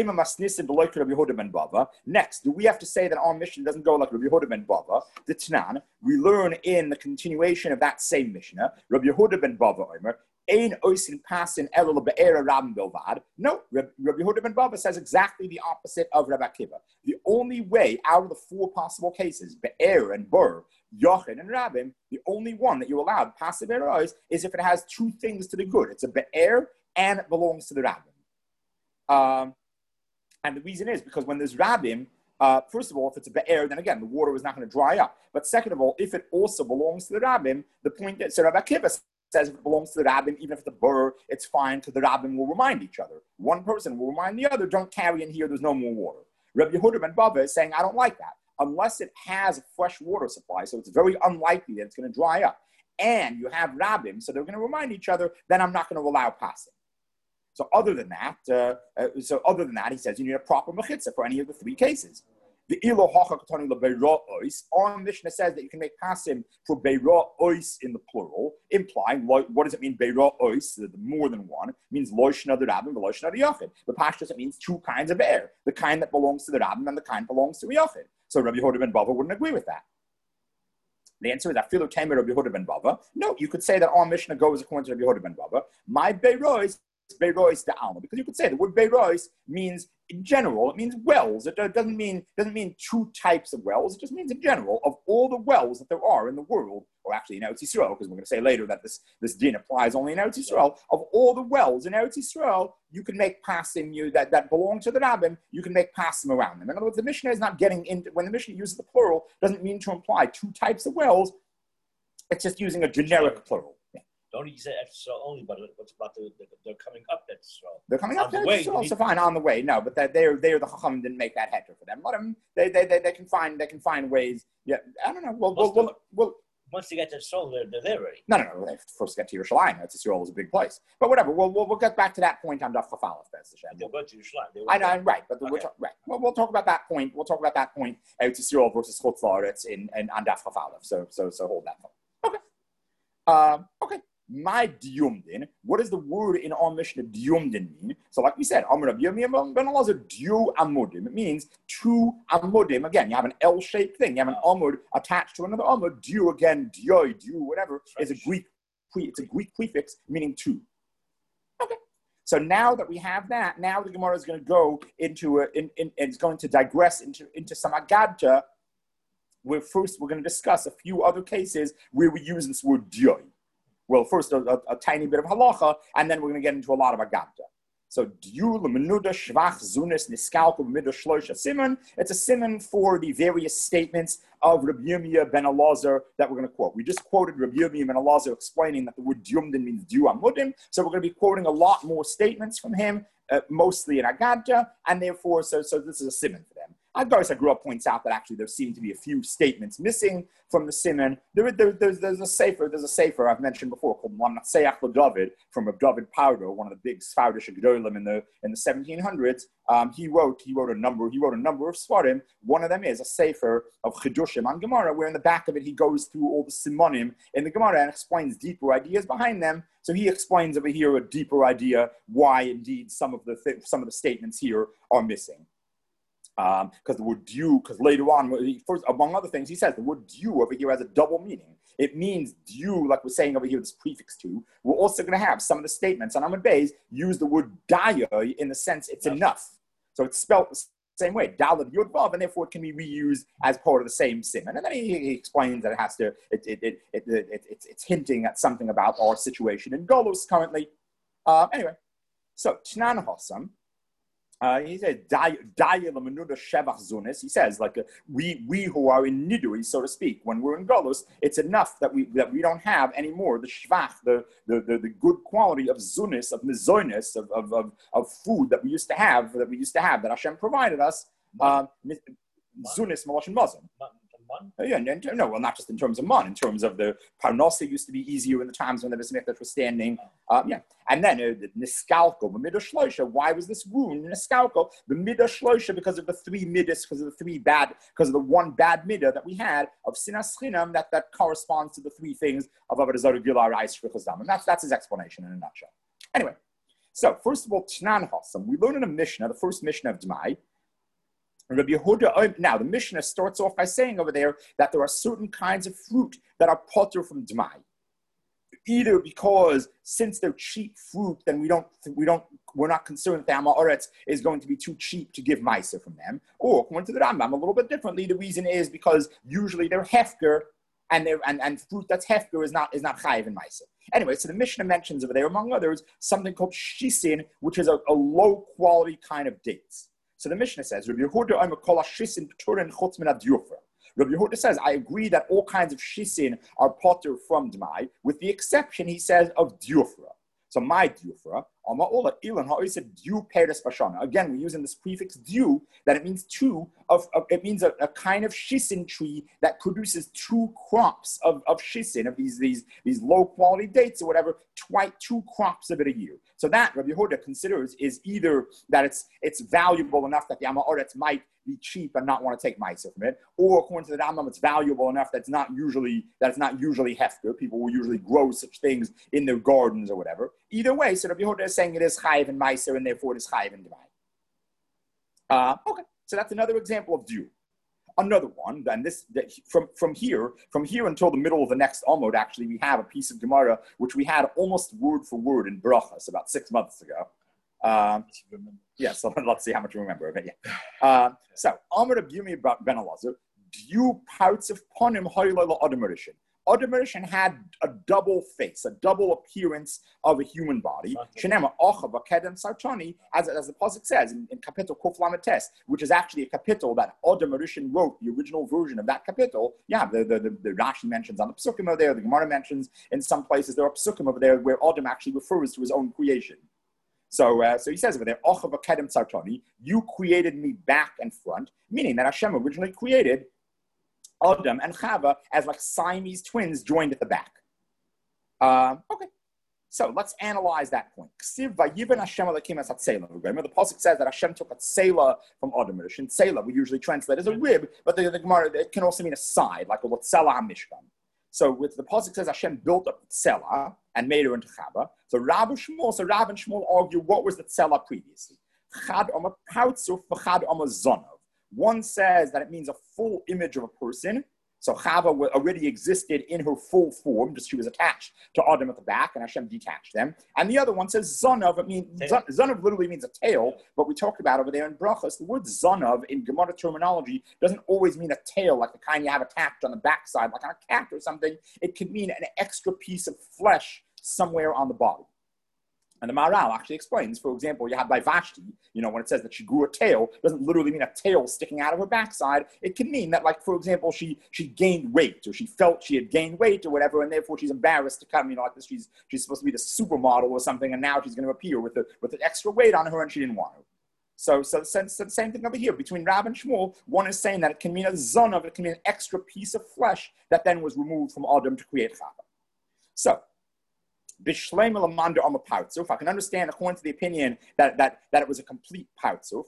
Next, do we have to say that our Mishnah doesn't go like Rabbi Yehuda ben Bava? The Tanan, we learn in the continuation of that same Mishnah, Rabbi Yehuda ben Bava Omer, Ein oisin pasin elul be'era rabbim bilvad. No, Rabbi Yehuda ben Bava says exactly the opposite of Rabbi Akiva. The only way out of the four possible cases, be'er and bur, yachid and rabbim, the only one that you're allowed passive erois is if it has two things to the good. It's a be'er and it belongs to the rabbim. Um, and the reason is because when there's rabbim, uh, first of all, if it's a be'er, then again the water is not going to dry up. But second of all, if it also belongs to the rabbim, the point is, so Rabbi Akiva says if it belongs to the rabbim, even if it's a bur, it's fine because the rabbim will remind each other. One person will remind the other, don't carry in here, there's no more water. Rabbi Yehuda ben Bava is saying, I don't like that. Unless it has a fresh water supply, so it's very unlikely that it's going to dry up. And you have rabbim, so they're going to remind each other, then I'm not going to allow passing. So other than that, uh, uh, so other than that, he says you need a proper mechitza for any of the three cases. The ilo hacha katani lebeira ois. Our Mishnah says that you can make pasim for beira ois in the plural, implying what does it mean beira ois? The more than one it means loishna the rabbim, loishna the yachid. The pashtus it means two kinds of air, the kind that belongs to the rabbim and the kind belongs to the yachid. So Rabbi Yehuda ben Bava wouldn't agree with that. The answer is afilu tamer Rabbi Yehuda ben Bava. No, you could say that our Mishnah goes according to Rabbi Yehuda ben Bava. My beira ois. Beirois de alma, because you could say the word beirois means in general, it means wells. It doesn't mean doesn't mean two types of wells. It just means in general of all the wells that there are in the world, or actually in Eretz Yisrael, because we're going to say later that this, this din applies only in Eretz Yisrael. Of all the wells in Eretz Yisrael, you can make pasim you that, that belong to the rabbim. You can make pasim around them. In other words, the Mishnah is not getting into when the Mishnah uses the plural, doesn't mean to imply two types of wells. It's just using a generic plural. Don't you say Etzisrael only, but what's about the, the they're coming up Etzisrael? They're coming up to Etzisrael, so fine, on the way. No, but they're, they're, they're the Chacham didn't make that heter for them. Let them, they, they, they, they can find, they can find ways. Yeah, I don't know. We'll, we'll, we'll, we'll, once they get to Etzisrael, they're, they're there already. No, no, no. They first get to Yerushalayim. Etzisrael is a big place. But whatever, we'll, we'll, we'll get back to that point on Daf Chaf Aleph. They'll go to Yerushalayim. I know, right, but okay. we'll talk, right. Well, we'll talk about that point. We'll talk about that point. Etzisrael versus Chutz La'aretz in, in on Daf Chaf Aleph. So, so, so hold that thought. Okay. Um, okay. My diumdin. What does the word in our Mishnah diumdin mean? So, like we said, Amr Rabbi Yirmiyah ben Elazar diu amudim. It means two amudim. Again, you have an L-shaped thing. You have an amud attached to another amud. Diu again, dioi, diu, whatever is a Greek. It's a Greek prefix meaning two. Okay. So now that we have that, now the Gemara is going to go into a, in, in, it's going to digress into into some agadta. Where first we're going to discuss a few other cases where we use this word dioi. Well, first a, a, a tiny bit of halacha, and then we're going to get into a lot of agadta. So, diu l'menuda shvach zunis niskalko b'midah shloisha simon. It's a simon for the various statements of Rabbi Yirmiyah ben Elazar that we're going to quote. We just quoted Rabbi Yirmiyah ben Elazar explaining that the word diumdin means diu amudim. So we're going to be quoting a lot more statements from him, uh, mostly in agadta, and therefore, so so this is a simon for them. Agaris Agrua points out that actually there seem to be a few statements missing from the Siman. There, there, there's, there's a sefer, there's a sefer I've mentioned before called Lamnatseach LeDavid from Reb David Pardo, one of the big Sfardish Gedolim in the in the seventeen hundreds. Um, he wrote he wrote a number he wrote a number of svarim. One of them is a sefer of Chidushim on Gemara, where in the back of it he goes through all the simonim in the Gemara and explains deeper ideas behind them. So he explains over here a deeper idea why indeed some of the th- some of the statements here are missing. because um, the word dew, because later on, first, among other things, he says the word dew over here has a double meaning. It means dew, like we're saying over here, this prefix to. We're also going to have some of the statements on Amud Beis use the word daya in the sense it's enough. So it's spelled the same way, dalad yud vav, and therefore it can be reused as part of the same simon. And then he, he explains that it has to, it, it, it, it, it, it, it's, it's hinting at something about our situation in Golus currently. Uh, anyway, so Tnan Hossam. Uh, he says, he says, like, uh, we we who are in Nidui, so to speak, when we're in Golus, it's enough that we that we don't have anymore the shvach, the, the, the, the good quality of zunis, of mizonis, of, of, of, of food that we used to have, that we used to have, that Hashem provided us. Uh, zunis, malach, and mazon. Uh, yeah, and, and, no, well, not just in terms of mon, in terms of the parnasa used to be easier in the times when the Bismillah was standing. Uh, yeah, and then uh, the niskalko, the midah shloisha. Why was this wound niskalko? The midah shloisha because of the three midas, because of the three bad, because of the one bad midah that we had of sinas chinam that that corresponds to the three things of avodah zarah, gilar, ice, shvichas, and that's that's his explanation in a nutshell. Anyway, so first of all, Tnan Hossam, we learn in a Mishnah, the first Mishnah of Dmai. Rabbi Yehuda, now the Mishnah starts off by saying over there that there are certain kinds of fruit that are potter from Dmai. Either because since they're cheap fruit, then we don't, we don't, we're not concerned that the Amma Oretz is going to be too cheap to give Maisa from them. Or according to the Rambam, a little bit differently, the reason is because usually they're hefker, and they're and, and fruit that's hefker is not is not chayiv in Maisa. Anyway, so the Mishnah mentions over there, among others, something called shisin, which is a, a low quality kind of dates. So the Mishnah says, Rabbi Yehuda, I'm a kol shisin p'turin chutz min ad-yufra. Rabbi Yehuda says, I agree that all kinds of shisin are potter from Dmai, with the exception, he says, of diufra. So my diufra, again, we're using this prefix dew, that it means two of, of it means a, a kind of shisin tree that produces two crops of, of shisin, of these, these, these low quality dates or whatever, twice two crops of it a year. So that Rabbi Yehuda considers is either that it's it's valuable enough that the Amma Oretz might be cheap and not want to take Maisa from it, or according to the Rambam, it's valuable enough that it's not usually that it's not usually hefker. People will usually grow such things in their gardens or whatever. Either way, so Rabbi Yehuda is saying it is chayiv in Maisa, and therefore it is chayiv in Dmai. Uh, okay, so that's another example of dew. Another one, and this from from here from here until the middle of the next Amud, actually, we have a piece of Gemara which we had almost word for word in Brachas about six months ago. Um, yeah, so let's see how much we remember of it. Yeah. Uh, so Amud Abiyumi Ben Elazar, Dew parts of Ponim Hoylala Adamarishin. Adamarishin had a double face, a double appearance of a human body. Shenema Ochav Akedem Sartani, as as the pasuk says in, in Kapitel Kuf Lamed Tes, which is actually a kapitel that Adamarishin wrote, the original version of that kapitel. Yeah, the the, the, the Rashi mentions on the psukim over there, the Gemara mentions in some places there are psukim over there where Adam actually refers to his own creation. So, uh, so he says over there, Ochav Akedem Sartani, you created me back and front, meaning that Hashem originally created Adam and Chava as like Siamese twins joined at the back. Uh, okay, so let's analyze that point. Remember, the pasuk says that Hashem took a tsela from Adam. And tsela we usually translate as a rib, but the, the Gemara, it can also mean a side, like a tsela hamishkan. So with the pasuk says Hashem built up tsela and made her into Chava. So Rav and Shmuel, so Rav and Shmuel argue what was the tsela previously. Chad Oma Pautzuf, Chad Oma Zonov. One says that it means a full image of a person. So Chava already existed in her full form, just she was attached to Adam at the back, and Hashem detached them. And the other one says Zonav. It means Zonav literally means a tail, but we talked about over there in Brachos. The word Zonav in Gemara terminology doesn't always mean a tail, like the kind you have attached on the backside, like on a cat or something. It can mean an extra piece of flesh somewhere on the body. And the Maharal actually explains, for example, you have by Vashti, you know, when it says that she grew a tail, it doesn't literally mean a tail sticking out of her backside. It can mean that, like, for example, she she gained weight, or she felt she had gained weight or whatever, and therefore she's embarrassed to come, you know, like this, she's she's supposed to be the supermodel or something, and now she's going to appear with the with the extra weight on her, and she didn't want to. So, so, so, so the same thing over here. Between Rav and Shmuel, one is saying that it can mean a zonav, it can mean an extra piece of flesh that then was removed from Adam to create Chava. So, if I can understand, according to the opinion, that, that, that it was a complete Pautzuf,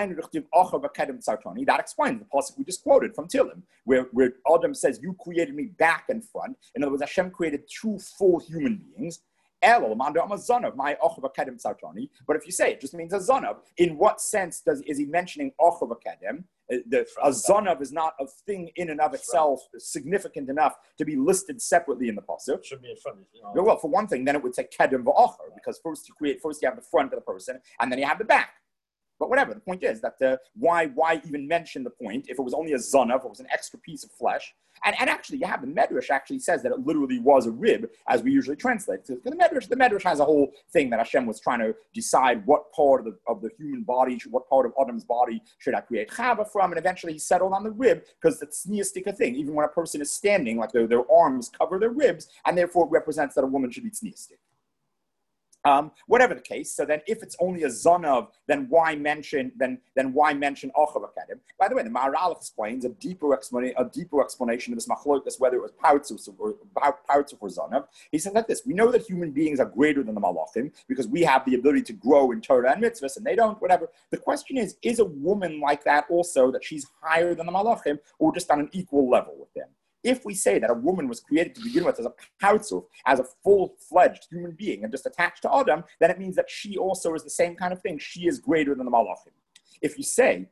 that explains the pasuk we just quoted from Tilim, where, where Adam says, you created me back and front. In other words, Hashem created two full human beings. But if you say it just means a zonav, in what sense does is he mentioning ochav akedem? The, a zonav is not a thing in and of itself significant enough to be listed separately in the pasuk. Should be in front. You know. Well, for one thing, then it would say kedem v'ocher, because first you create, first you have the front of the person, and then you have the back. But whatever, the point is that uh, why why even mention the point if it was only a zonav, if it was an extra piece of flesh? And, and actually, you have the Medrash actually says that it literally was a rib, as we usually translate. So the Medrash, the Medrash has a whole thing that Hashem was trying to decide what part of the, of the human body, what part of Adam's body should I create Chava from, and eventually he settled on the rib because it's a tzniistic thing. Even when a person is standing, like their, their arms cover their ribs, and therefore it represents that a woman should be tzniistic. Um, whatever the case, so then if it's only a zonav, then why mention then then why mention ochav akedim? By the way, the Maharal explains a deeper explanation a deeper explanation of this machlokes, whether it was partzuf or partzuf or zonav. He said like this: we know that human beings are greater than the malachim because we have the ability to grow in Torah and mitzvahs, and they don't. Whatever. The question is: is a woman like that also that she's higher than the malachim, or just on an equal level with them? If we say that a woman was created to begin with as a partzuf, as a full-fledged human being and just attached to Adam, then it means that she also is the same kind of thing. She is greater than the malachim. If you say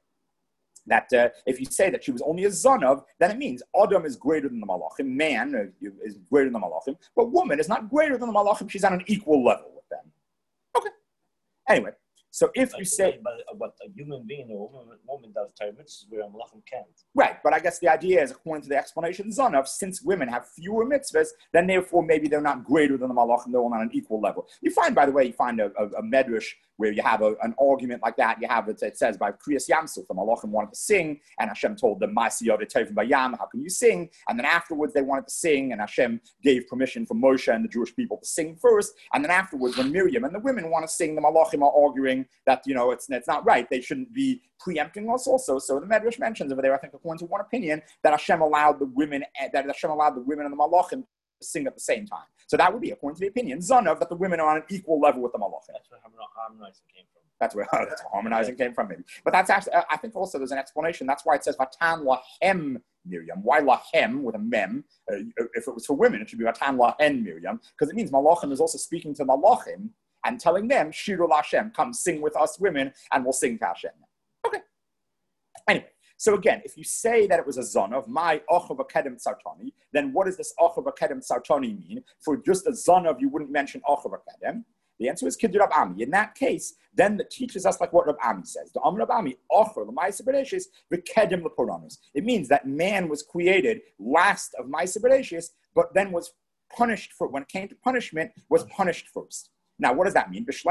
that uh, if you say that she was only a zonav, then it means Adam is greater than the malachim, man uh, is greater than the malachim, but woman is not greater than the malachim. She's on an equal level with them. Okay. Anyway. So if you say, but what a human being or a woman, woman does Torah mitzvahs where a malachim can't. Right, but I guess the idea is, according to the explanation Zonav, since women have fewer mitzvahs, then therefore maybe they're not greater than the malachim, they're all on an equal level. You find, by the way, you find a, a, a medrash where you have a, an argument like that. You have it, it says by Kriyas Yamsuf, the malachim wanted to sing, and Hashem told them, Ma'aseh Tevim Bayam, how can you sing? And then afterwards they wanted to sing, and Hashem gave permission for Moshe and the Jewish people to sing first. And then afterwards, when Miriam and the women want to sing, the malachim are arguing that, you know, it's, it's not right. They shouldn't be preempting us also. So the Medrash mentions over there, I think according to one opinion, that Hashem allowed the women, that Hashem allowed the women and the malachim to sing at the same time. So that would be, according to the opinion, Zonav, that the women are on an equal level with the malachim. That's where harmonizing came from. That's where, oh, that's where harmonizing came from, maybe. But that's actually, I think also there's an explanation. That's why it says Vatan Lahem Miriam. Why Lahem with a mem? Uh, if it was for women, it should be Vatan Lahen Miriam, because it means malachim is also speaking to malachim and telling them, Shiru Lashem, come sing with us women, and we'll sing to Hashem. Okay. Anyway. So again, if you say that it was a zonav, my ochav akedem sartani, then what does this ochav akedem sartani mean? For just a zonav, you wouldn't mention ochav akedem. The answer is Kid Rab Ami. In that case, then it teaches us like what Rab Ami says. The Amr Rab Ami, ocher l'maisa bereshis v'kedem l'poranos. It means that man was created last of maisa bereshis, but then was punished for, when it came to punishment, was punished first. Now, what does that mean? It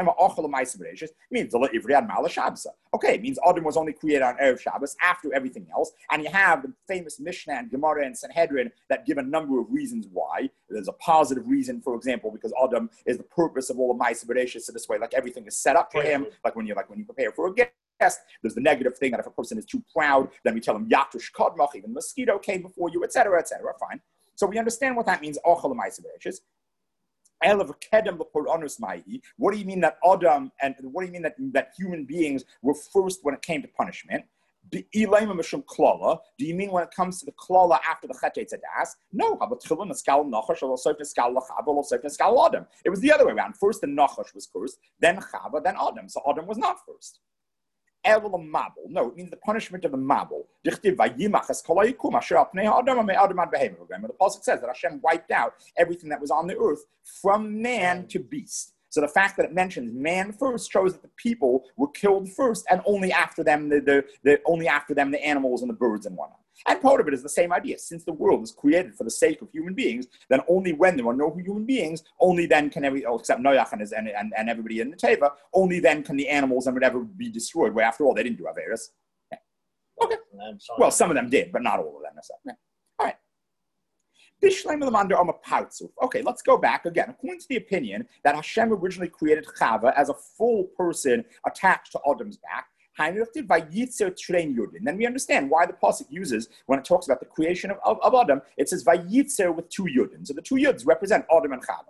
means okay, it means Adam was only created on Erev Shabbos after everything else. And you have the famous Mishnah and Gemara and Sanhedrin that give a number of reasons why. There's a positive reason, for example, because Adam is the purpose of all of Ma'aseh Bereshis. So this way, like everything is set up for him. Like when you like when you prepare for a guest, there's the negative thing that if a person is too proud, then we tell him Yatush Kadmach, even the mosquito came before you, et cetera, et cetera. Fine. So we understand what that means. Ochel Ma'aseh Bereshis. What do you mean that Adam and what do you mean that, that human beings were first when it came to punishment? Do you mean when it comes to the klala after the chet etzadas? No. It was the other way around. First the Nachash was cursed, then Chava, then Adam. So Adam was not first. No, it means the punishment of the mabul. The pasuk says that Hashem wiped out everything that was on the earth from man to beast. So the fact that it mentions man first shows that the people were killed first, and only after them the, the, the only after them the animals and the birds and whatnot. And part of it is the same idea. Since the world is created for the sake of human beings, then only when there are no human beings, only then can every, oh, except Noach and, his, and, and, and everybody in the Teva, only then can the animals and whatever be destroyed. Where after all, they didn't do Averis. Yeah. Okay. Well, some of them did, but not all of them. Yeah. All right. Okay, let's go back again. According to the opinion that Hashem originally created Chava as a full person attached to Adam's back, then we understand why the pasuk uses, when it talks about the creation of, of, of Adam, it says Vayitzer with two yudin. So the two yuds represent Adam and Chava.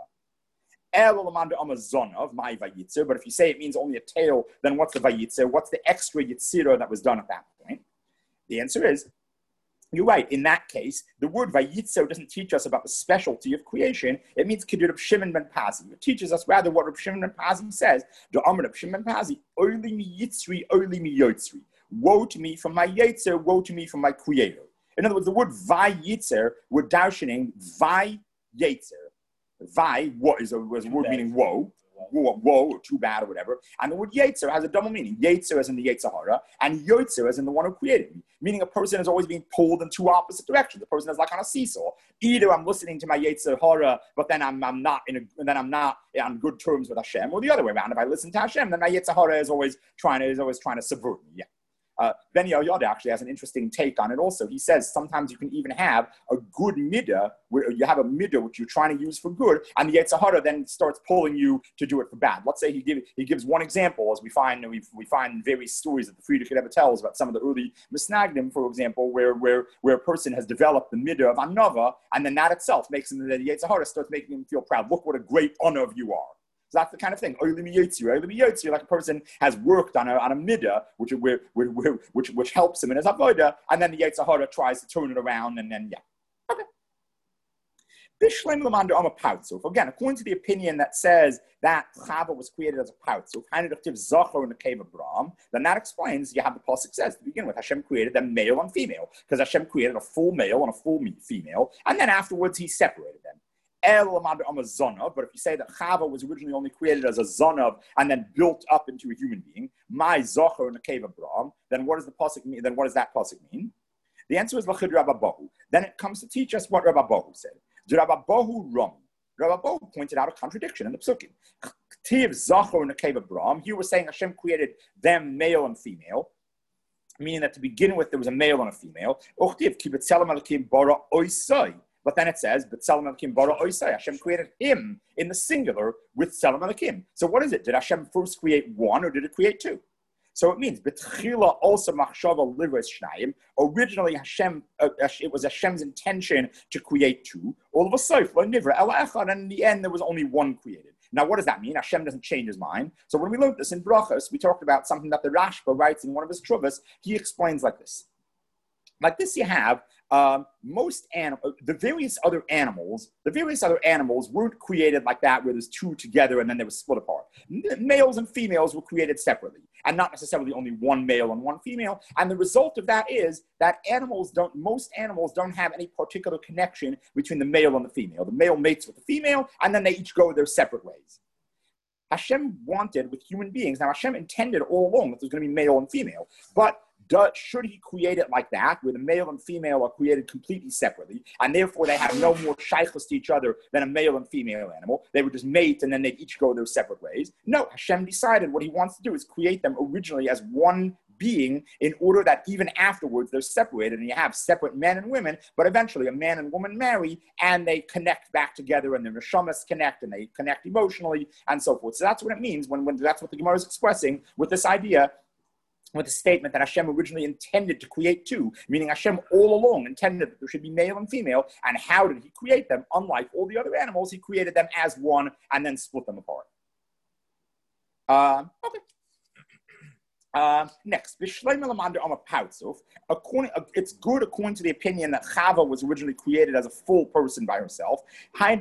But if you say it means only a tail, then what's the Vayitzer? What's the extra Yitzira that was done at that point? The answer is You're right. In that case, the word vayitzer doesn't teach us about the specialty of creation. It means kedur Reb Shimon ben Pazi. It teaches us rather what Reb Shimon ben Pazi says. The Amar Reb Shimon ben Pazi, oili mi yitzri, oili mi yotzri. Woe to me from my yetzer, woe to me from my creator. In other words, the word vayitzer, we're darshaning vay yetzer. Vay, what is a, is a word meaning woe. Woe, woe, or too bad, or whatever. And the word Yetzer has a double meaning. Yetzer as in the Yetzer Hara, and Yotzer as in the one who created me. Meaning a person is always being pulled in two opposite directions. The person is like on a seesaw. Either I'm listening to my Yetzer Hara, but then I'm, I'm not in a, then I'm not on good terms with Hashem, or the other way around. If I listen to Hashem, then my Yetzer Hara is always trying to is always trying to subvert me. Yeah. Uh, Ben Yehoyada actually has an interesting take on it also. He says sometimes you can even have a good midah, where you have a midah which you're trying to use for good, and the Yetzer Hara then starts pulling you to do it for bad. Let's say he, give, he gives one example, as we find we, we find various stories that the Friedrich Rebbe tells about some of the early Misnagdim, for example, where, where, where a person has developed the midah of Anava, and then that itself makes him, the Yetzer Hara starts making him feel proud. Look what a great Anav you are. So that's the kind of thing. Like a person has worked on a on a midah, which which which which helps him in his avodah, and then the Yetzer Hara tries to turn it around, and then yeah. Okay. Bishleim Lamanda Amma Pautzuf. Again, according to the opinion that says that Chava was created as a Pautzuf, kind of Zachor in the cave of Brahm, then that explains you have the pasuk says to begin with Hashem created them male and female, because Hashem created a full male and a full female, and then afterwards he separated them. But if you say that Chava was originally only created as a zonav and then built up into a human being, my zocher in the cave of Brahm, then what does the pasuk mean? Then what does that pasuk mean? The answer is Lachid Rabbabahu. Then it comes to teach us what Rabbabahu said. Rabbabahu Ram. Rabbabahu pointed out a contradiction in the psukim. Tiv zocher in the cave of Brahm. Here we're saying Hashem created them male and female, meaning that to begin with there was a male and a female. Uchtiv kibetzelam alakim bara oisai. But then it says, "But Tselem Elokim bara oisai." Hashem created him in the singular with Tselem Elokim. So what is it? Did Hashem first create one, or did it create two? So it means B'tchila also machshava livres shnayim. Originally, Hashem uh, it was Hashem's intention to create two. All of a sudden, nivra ela echad, and in the end, there was only one created. Now, what does that mean? Hashem doesn't change his mind. So when we learned this in Brachos, we talked about something that the Rashba writes in one of his Truvas. He explains like this. Like this, you have um, most animals, the various other animals, the various other animals weren't created like that, where there's two together and then they were split apart. Males and females were created separately, and not necessarily only one male and one female. And the result of that is that animals don't, most animals don't have any particular connection between the male and the female. The male mates with the female, and then they each go their separate ways. Hashem wanted with human beings, now Hashem intended all along that there's going to be male and female, but Does, should he create it like that, where the male and female are created completely separately, and therefore they have no more shaykhus to each other than a male and female animal? They would just mate, and then they'd each go their separate ways. No, Hashem decided what he wants to do is create them originally as one being, in order that even afterwards they're separated, and you have separate men and women, but eventually a man and woman marry, and they connect back together, and their neshamas connect, and they connect emotionally, and so forth. So that's what it means when, when that's what the Gemara is expressing with this idea, with the statement that Hashem originally intended to create two, meaning Hashem all along intended that there should be male and female. And how did he create them? Unlike all the other animals, he created them as one and then split them apart. Uh, okay. Uh, next, according, uh, it's good according to the opinion that Chava was originally created as a full person by herself. So now,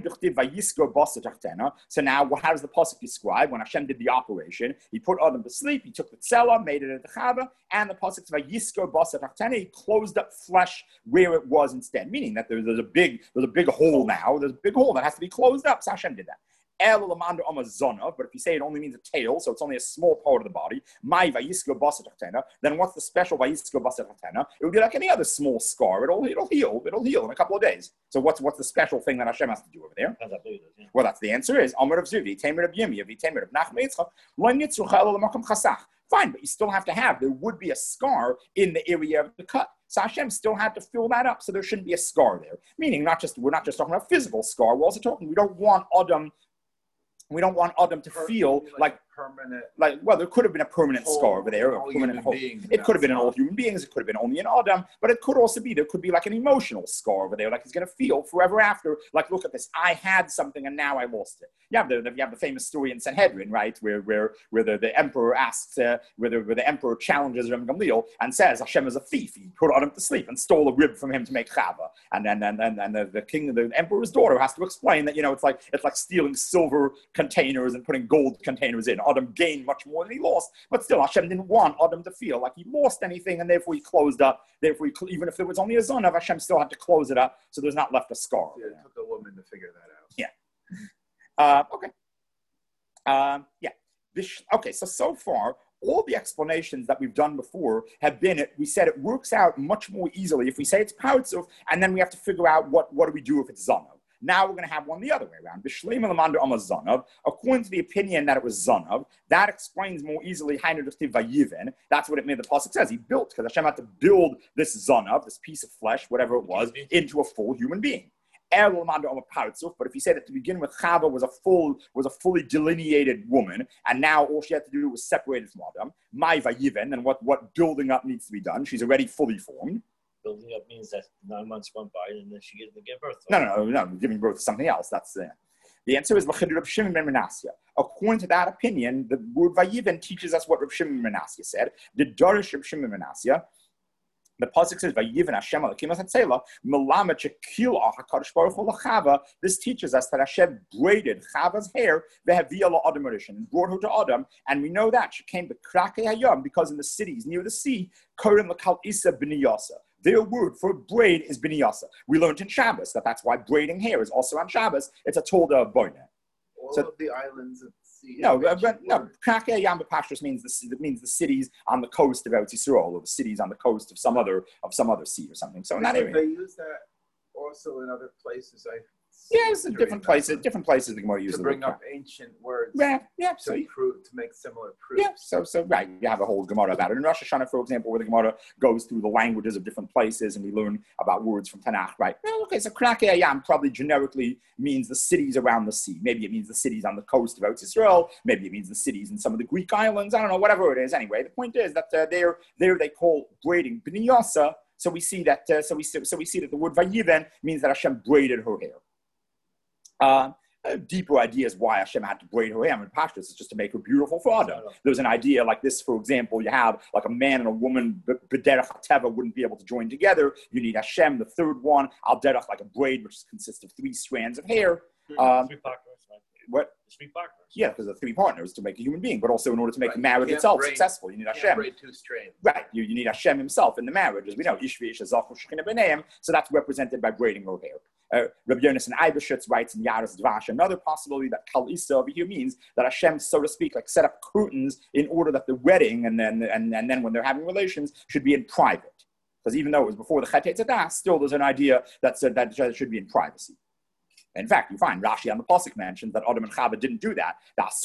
how does the pasuk describe when Hashem did the operation? He put Adam to sleep, he took the tzela, made it into Chava, and the pasuk says, he closed up flesh where it was instead, meaning that there's, there's a big there's a big hole now, there's a big hole that has to be closed up. So Hashem did that. But if you say it only means a tail, so it's only a small part of the body, then what's the special vayisko basatachena? It would be like any other small scar. It'll it'll heal. It'll heal in a couple of days. So what's what's the special thing that Hashem has to do over there? Well, that's the answer is Amar of Zivi, Tamer of Yemi, of Tamer of Nachman Yitzchak, fine, but you still have to have, there would be a scar in the area of the cut. So Hashem still had to fill that up, so there shouldn't be a scar there. Meaning, not just we're not just talking about physical scar. We're also talking. We don't want Adam. We don't want Adam to feel like permanent. Like, well, there could have been a permanent Whole- scar over there, a all permanent human whole. beings in It that could have been in all spot. human beings. It could have been only in Adam, but it could also be there could be like an emotional scar over there, like he's going to feel forever after. Like, look at this, I had something and now I lost it. You have the you have the famous story in Sanhedrin, right, where where where the, the emperor asks, uh, where, the, where the emperor challenges Reb Gamliel and says Hashem is a thief. He put Adam to sleep and stole a rib from him to make chava, and then and and, and the, the king, the emperor's daughter, has to explain that you know it's like it's like stealing silver containers and putting gold containers in. Adam gained much more than he lost, but still Hashem didn't want Adam to feel like he lost anything, and therefore he closed up. Therefore, he, even if there was only a zonav, Hashem still had to close it up, so there's not left a scar. Yeah, it took a woman to figure that out. Yeah. Uh, okay. Um, yeah. This, okay. So so far, all the explanations that we've done before have been. We said it works out much more easily if we say it's Pautzuf, and then we have to figure out what what do we do if it's Zonav. Now we're going to have one the other way around. According to the opinion that it was Zonav, that explains more easily. That's what it made. The pasuk says he built, because Hashem had to build this Zonav, this piece of flesh, whatever it was, into a full human being. But if you said that to begin with, Chava was a full, was a fully delineated woman, and now all she had to do was separated from Adam, my vayiven, and what, what building up needs to be done. She's already fully formed. Building up means that nine months went by and then she gave to give birth. No, no, no, no, giving birth to something else. That's uh, the answer is L'chidur Reb Shimon ben Menasya. According to that opinion, the word vayiven teaches us what Reb Shimon ben Menasya said. The Darish Reb Shimon ben Menasya. The pasuk says, "Vayiven Hashem Elokim haTzela Melamed Shekil HaKadosh Baruch Hu LaChava." This teaches us that Hashem braided Chava's hair, ve'havia la'Adam Rishon, and brought her to Adam. And we know that she came to Krakei Hayam because in the cities near the sea, Koren L'Kal Isa B'niyasa. Their word for braid is B'niyasa. We learned in Shabbos that that's why braiding hair is also on Shabbos. It's a tolda of boina. All So- of the islands of the sea. No, are uh, but, no. mentioned Krakei Hayam B'Pashtus means the it means the cities on the coast of Eretz Yisrael, or the cities on the coast of some other of some other sea or something. So in that But area. they use that also in other places. I Yeah, it's in different places. Different places the Gemara uses to the bring word up ancient words. Yeah, yeah. So to you- prove to make similar proofs. yeah, so so right. You have a whole Gemara about it. In Rosh Hashanah, for example, where the Gemara goes through the languages of different places, and we learn about words from Tanakh. Right. Well, okay, so Krakei Hayam probably generically means the cities around the sea. Maybe it means the cities on the coast of Eretz Yisrael. Maybe it means the cities in some of the Greek islands. I don't know. Whatever it is. Anyway, the point is that uh, there there they call braiding b'niyasa. So we see that. Uh, so we see, so we see that the word vayiven means that Hashem braided her hair. Uh, a deeper idea is why Hashem had to braid her hair. I mean, Pashtus is just to make her beautiful for Adam. There's an idea like this, for example, you have like a man and a woman, B'derech HaTeva wouldn't be able to join together. You need Hashem, the third one, Al Derech, like a braid, which consists of three strands of hair. Um, Three partners, right? what? Three partners. Yeah, because the three partners to make a human being, but also in order to make Right. the marriage You can't itself braid- successful, you need You can't Hashem. braid two strands. Right, you, you need Hashem himself in the marriage, as we know. Ish v'ish hazach u'shechina b'neim, so that's represented by braiding her hair. Uh, Rabbi Yonasan Eibeshitz writes in Yaris Dvash, another possibility that Kal Isa over here means that Hashem, so to speak, like set up curtains in order that the wedding and then and, and then when they're having relations should be in private. Because even though it was before the Chet Zetah, still there's an idea that said that it should be in privacy. In fact, you find Rashi on the pasuk mentions that Adam and Chava didn't do that.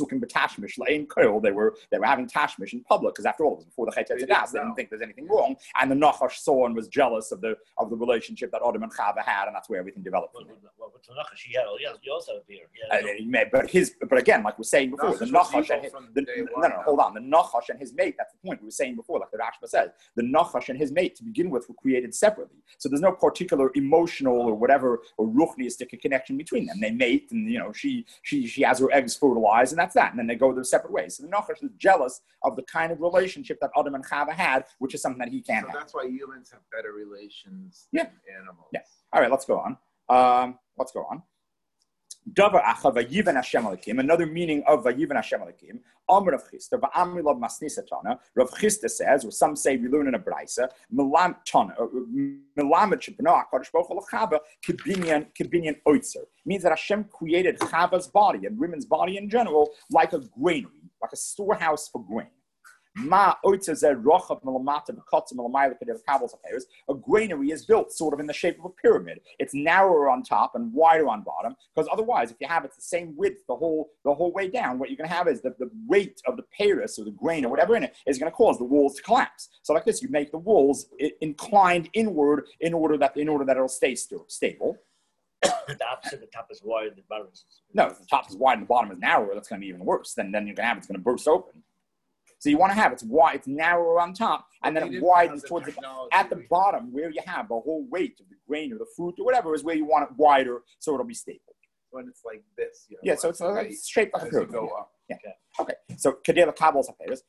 They were they were having tashmish in public because after all it was before the Chet They Zetah. didn't They didn't know. think there's anything wrong. And the Nachash saw and was jealous of the of the relationship that Adam and Chava had, and that's where everything developed. Well, well, with Tanakh, she had, yeah, you also have here. Uh, Yeah, he may- but his, but again, like we're saying before, the Nachash was Nachash evil and his, from the, day no, one, no, no, though. hold on, the Nachash and his mate. That's the point we were saying before, like the Rashba says, the Nachash and his mate to begin with were created separately. So there's no particular emotional or whatever or ruchniistic connection between them. They mate, and you know, she she she has her eggs fertilized, and that's that. And then they go their separate ways. So the Nachash is jealous of the kind of relationship that Adam and Chava had, which is something that he can't So have. that's why humans have better relations Yeah. than animals. Yeah. All right, let's go on. Um, let's go on. Davar acha vayiven Hashem Elokim. Another meaning of vayiven Hashem Elokim. Amr Rav Chisda va'amri lo masnisatana. Rav Chisda says, or some say we learn in a brayso, melam tana, melamed shebna Hakadosh Baruch Hu l'Chava kibinyan kibinyan oitzer. Means that Hashem created Chava's body and women's body in general like a granary, like a storehouse for grain. Ma oitzer zeh rochav melamata v'kotzim melamayla k'dev kabels ha'peres. A granary is built sort of in the shape of a pyramid. It's narrower on top and wider on bottom, because otherwise, if you have it the same width the whole the whole way down, what you're going to have is that the weight of the peres or the grain or whatever in it is going to cause the walls to collapse. So like this, you make the walls i- inclined inward in order that in order that it'll stay st- stable. The opposite, the top is wide, the bottom is. No, if the top is wide and the bottom is narrower, that's going to be even worse. Then, then you're going to have it's going to burst open. So you want to have it's wide, it's narrower on top, and then it widens towards the at the bottom where you have the whole weight of the grain or the fruit or whatever is where you want it wider so it'll be stable. When it's like this. You know, Yeah, so it's, like, it's shaped like a pyramid. Go up. Yeah. Okay. So Kedela Kabbal's Haperes.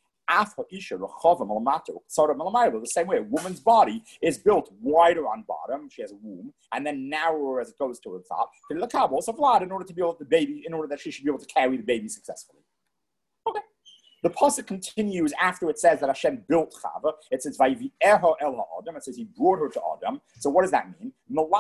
The same way, a woman's body is built wider on bottom. She has a womb, and then narrower as it goes to the top. In order to be able to baby, in order that she should be able to carry the baby successfully. Okay. The pasuk continues after it says that Hashem built Chava. It says Vayivi'eha el ha'adam. It says He brought her to Adam. So what does that mean?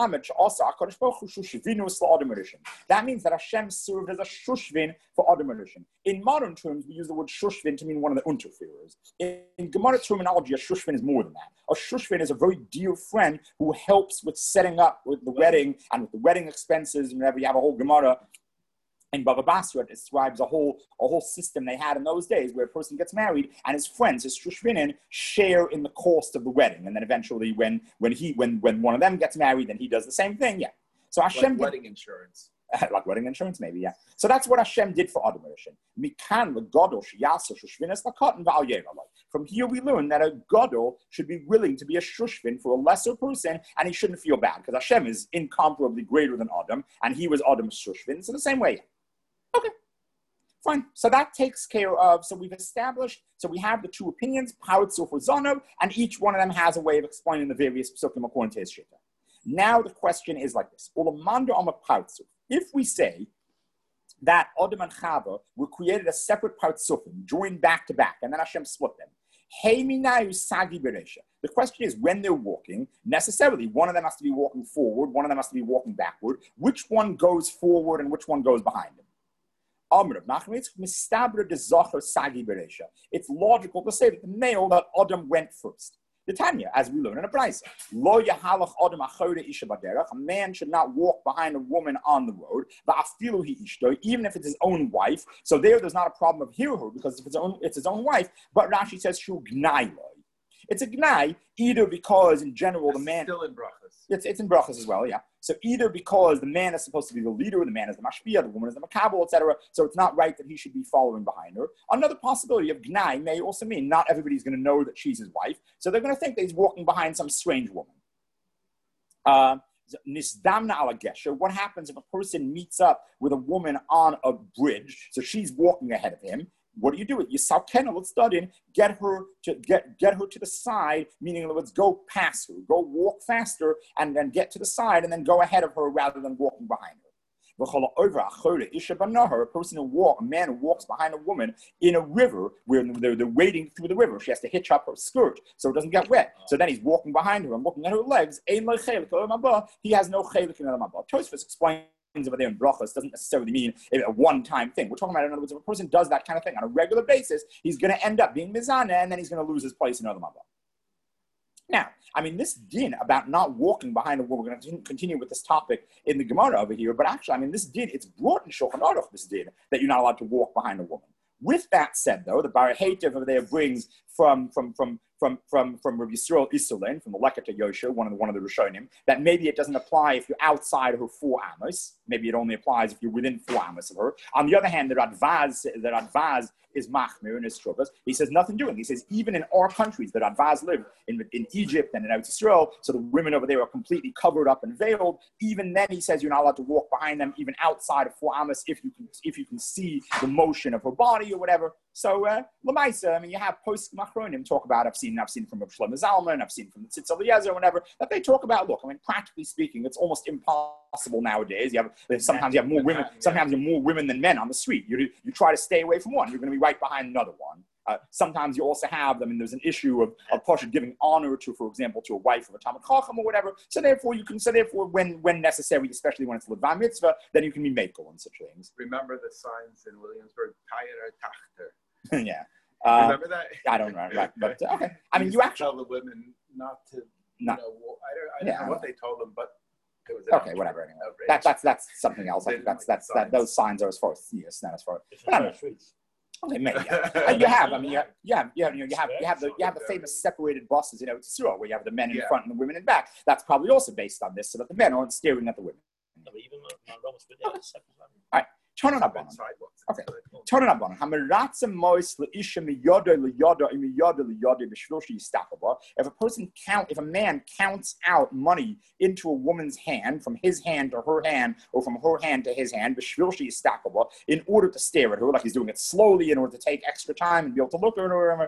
That means that Hashem served as a shushvin for Adam Rishon. In modern terms, we use the word shushvin to mean one of the unterfeerers. In, in Gemara terminology, a shushvin is more than that. A shushvin is a very dear friend who helps with setting up with the wedding and with the wedding expenses. Whenever you have a whole Gemara in Baba Basra, it describes a whole a whole system they had in those days where a person gets married and his friends, his shushvinin, share in the cost of the wedding. And then eventually when when he when when one of them gets married, then he does the same thing. Yeah. So Hashem like did, wedding insurance. like wedding insurance, maybe, yeah. So that's what Hashem did for Adam Rishon. Mikan legadol sheyasa shushvinas lakotan v'al yevalai. From here we learn that a gadol should be willing to be a shushvin for a lesser person, and he shouldn't feel bad because Hashem is incomparably greater than Adam, and he was Adam's shushvin. So the same way. Okay, fine. So that takes care of, so we've established, so we have the two opinions, Pautzuf or Zonov, and each one of them has a way of explaining the various psukim according to his shita. Now the question is like this. If we say that Adam and Chava were created as separate Pautzufim, joined back to back, and then Hashem split them, the question is, when they're walking, necessarily one of them has to be walking forward, one of them has to be walking backward. Which one goes forward and which one goes behind them? It's logical to say that the male, that Adam went first. The Tanya, as we learn in a Braisa, a man should not walk behind a woman on the road, even if it's his own wife. So there, there's not a problem of hear her because if it's, own, it's his own wife. But Rashi says shu gnai lo. It's a gnai either because in general it's the man still in brachas. It's it's in brachas as well, yeah. So either because the man is supposed to be the leader, the man is the mashpia, the woman is the makabel, et cetera. So it's not right that he should be following behind her. Another possibility of gnai may also mean not everybody's going to know that she's his wife, so they're going to think that he's walking behind some strange woman. Uh, Nisdamna ala gesher. What happens if a person meets up with a woman on a bridge? So she's walking ahead of him. What do you do? You salkena, let's start in, get her to get get her to the side, meaning in other words, go past her, go walk faster, and then get to the side, and then go ahead of her rather than walking behind her. A person who walk, a man who walks behind a woman in a river where they're, they're wading through the river, she has to hitch up her skirt so it doesn't get wet. So then he's walking behind her and looking at her legs. He has no chelik in the Tosfos explains over there in brachos doesn't necessarily mean a one-time thing. We're talking about, in other words, if a person does that kind of thing on a regular basis, he's going to end up being mizana, and then he's going to lose his place in other mabah. Now, I mean, this din about not walking behind a woman, we're going to continue with this topic in the Gemara over here, but actually, I mean, this din, it's brought in Shulchan Aruch, this din, that you're not allowed to walk behind a woman. With that said, though, the Barahetev over there brings from from from from from from Rabbi Yisrael Isolin, from the Lekata Yosha, one of the one of the Rishonim, that maybe it doesn't apply if you're outside her four amos. Maybe it only applies if you're within four amos of her. On the other hand, the Radvaz, the Radvaz is machmir in his shuvas. He says nothing doing. He says even in our countries, the Radvaz live in in Egypt and in Eretz Yisrael, so the women over there are completely covered up and veiled. Even then, he says you're not allowed to walk behind them, even outside of four amos, if you can if you can see the motion of her body or whatever. So, uh, Lamaisa, I mean, you have post Machronim talk about. I've seen, I've seen from Shlomo Zalman, I've seen from the Tzitz Eliezer, whatever, that they talk about. Look, I mean, practically speaking, it's almost impossible nowadays. You have sometimes you have more women, sometimes you have more women than men on the street. You you try to stay away from one, you're going to be right behind another one. Uh, sometimes you also have, I mean, there's an issue of a Pasha giving honor to, for example, to a wife of a Talmid Chacham or whatever. So therefore, you can, so therefore, when when necessary, especially when it's Levan Mitzvah, then you can be makel on such things. Remember the signs in Williamsburg, Tayar Tachter. Yeah. Uh, Remember that? I don't know, right? But uh, okay. I mean, you, you actually tell the women not to. Not. You know, well, I don't, I don't Yeah, know I what know. they told them, but it was okay, whatever. Anyway, that, that's that's something else. I think that's that's that. Those signs are as far as yes, not as far. But I don't know. Okay, maybe. Yeah. And you have, I mean, you have, you have, you have, you have, you have the, you have the famous separated buses, you know, it's Yisrael, where you have the men in Yeah. front and the women in back. That's probably also based on this, so that the men aren't staring at the women. mean. No, but even my Romans with that, it's separate. All right. Turn it up on sidewalks. Okay. Turn it up on If a person count, if a man counts out money into a woman's hand, from his hand to her hand, or from her hand to his hand, in order to stare at her, like he's doing it slowly, in order to take extra time and be able to look at her, or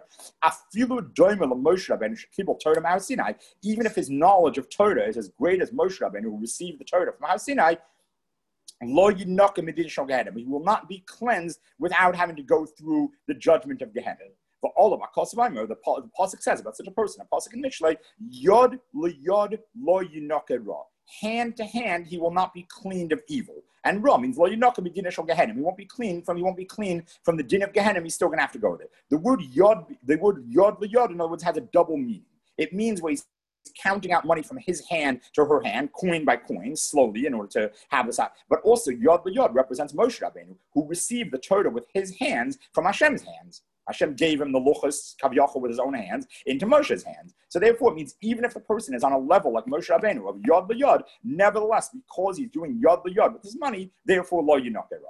whatever, even if his knowledge of Torah is as great as Moshe Rabbeinu, who received the Torah from Har Sinai, he will not be cleansed without having to go through the judgment of Gehenna. For all of our Kosovo, the Pasuk says about such a person, a Pasuk in Mishlei, Yod liyod lo yinake ra. Hand to hand, he will not be cleaned of evil. And ra means lo yinake midin shel Gehenna. He won't be clean from. He won't be clean from the din of Gehenna. He's still going to have to go there. The word yod, the word yod liyod, in other words, has a double meaning. It means where he's counting out money from his hand to her hand, coin by coin, slowly, in order to have this out. But also, Yod Yod represents Moshe Rabbeinu, who received the Torah with his hands from Hashem's hands. Hashem gave him the Luchos, Kaviyachal, with his own hands, into Moshe's hands. So therefore, it means even if the person is on a level like Moshe Rabbeinu, of Yod Yod, nevertheless, because he's doing Yod Yod with his money, therefore, Lo Yinokera.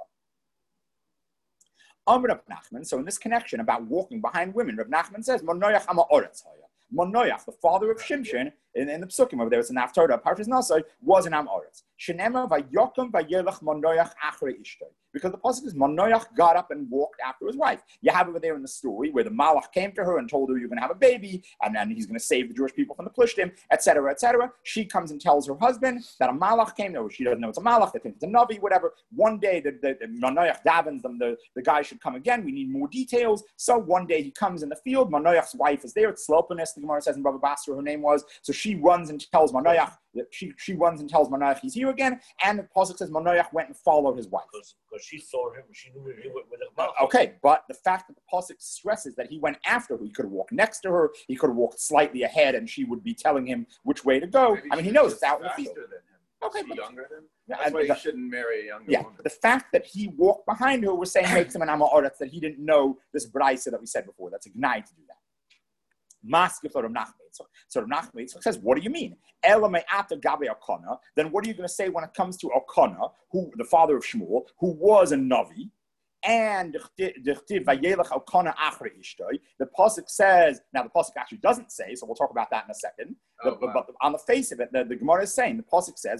Amr Rav Nachman, so in this connection about walking behind women, Rav Nachman says, Monoyach Ama Oretz Haya. Monoyach, the father of Shimshon, in, in the Psukim over there, it's an Haftarah, Parshas Nasai, was an Am Oretz. Shenema vayokam vayelach Monoyach achrei ishtoi. Because the pasuk is Monoyach got up and walked after his wife. You have over there in the story where the Malach came to her and told her you're going to have a baby, and then he's going to save the Jewish people from the Plishtim, et cetera, et cetera. She comes and tells her husband that a Malach came. No, she doesn't know it's a Malach. They think it's a Navi, whatever. One day, the, the, the Monoyach davens them. The, the guy should come again. We need more details. So one day he comes in the field. Monoyach's wife is there. It's Slopanus, the Gemara says in Baba Basra, her name was. So she runs and tells Monoyach. She she runs and tells Monoyach he's here again, and the pasuk says Monoyach went and followed his wife. Because she saw him, she knew he went with him. Okay, but the fact that the pasuk stresses that he went after her, he could have walked next to her, he could have walked slightly ahead, and she would be telling him which way to go. Maybe I mean, he knows it's out in the faster field. Than him. Okay, Is he but, younger than him? Yeah, That's why the, you shouldn't marry a younger yeah, woman. the fact that he walked behind her was saying makes him an Amma Oretz, that he didn't know this Braisa that we said before. That's a Gnai to do that. Maskif Rav Nachman. So, so Rav Nachman says, what do you mean? Then what are you going to say when it comes to Elkanah, who the father of Shmuel, who was a Navi, and the pasuk says, now the pasuk actually doesn't say, so we'll talk about that in a second. Oh, but, wow. but on the face of it, the, the Gemara is saying, the pasuk says,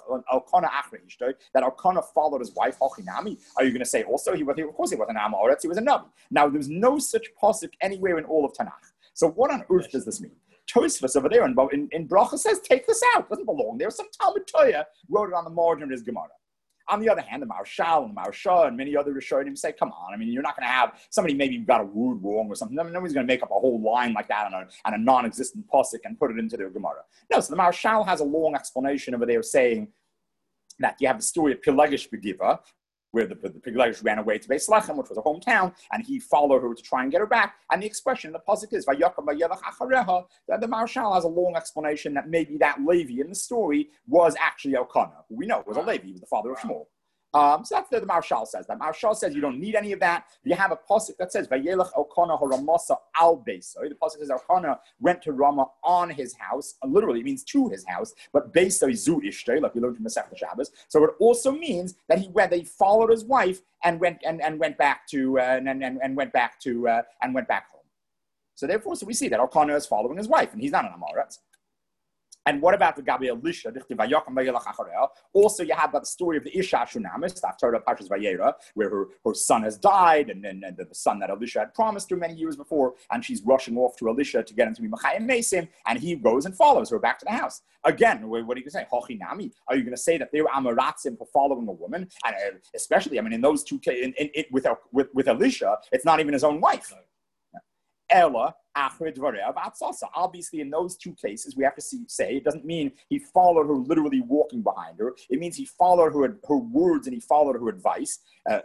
that Elkanah followed his wife, Hochinami. Are you going to say also, he was, of course he was an Am Haaretz, he was a Navi. Now there's no such pasuk anywhere in all of Tanakh. So what on earth does this mean? Tosfos over there in, in, in Bracha says, take this out. It doesn't belong there. Some Talmud Torah wrote it on the margin of his Gemara. On the other hand, the Maharshal and the Maharsha and many other Rishonim say, come on, I mean, you're not going to have, somebody maybe got a word wrong or something. Nobody's going to make up a whole line like that on a, on a non-existent pasuk and put it into their Gemara. No, so the Maharshal has a long explanation over there saying that you have the story of Pelegish Begiva, where the, the Pelegish ran away to Beis Lechem, which was a hometown, and he followed her to try and get her back. And the expression, the pasuk is, Vayakam vayelach achareha, that the Maharshal has a long explanation that maybe that Levi in the story was actually Elkanah, who we know was a Levi, he was the father of Shmuel. Um, so that's the, the Maharshal says that. Maharshal says you don't need any of that. You have a pasuk that says Vayelach Elkanah haramasa al beiso. The pasuk says Elkanah went to Ramah on his house. Uh, literally, it means to his house. But beiso zu ishtay, like we learned from Masechta Shabbos. So it also means that he went, that he followed his wife and went and, and went back to uh, and, and and went back to uh, and went back home. So therefore, so we see that Elkanah is following his wife, and he's not an Am Haaretz. And what about the Gabi Elisha? Also, you have about the story of the Isha Shunamis, after the Parshas Vayera, where her, her son has died, and, and, and the son that Elisha had promised her many years before, and she's rushing off to Elisha to get him to be Machayim Mesim, and he goes and follows her back to the house. Again, what are you going to say? Hochinami? Are you going to say that they were Amaratzim for following a woman? And uh, especially, I mean, in those two cases, in, in, in, with, with, with Elisha, it's not even his own wife. Ella, obviously, in those two cases, we have to see, say it doesn't mean he followed her literally walking behind her. It means he followed her, her words and he followed her advice. Uh,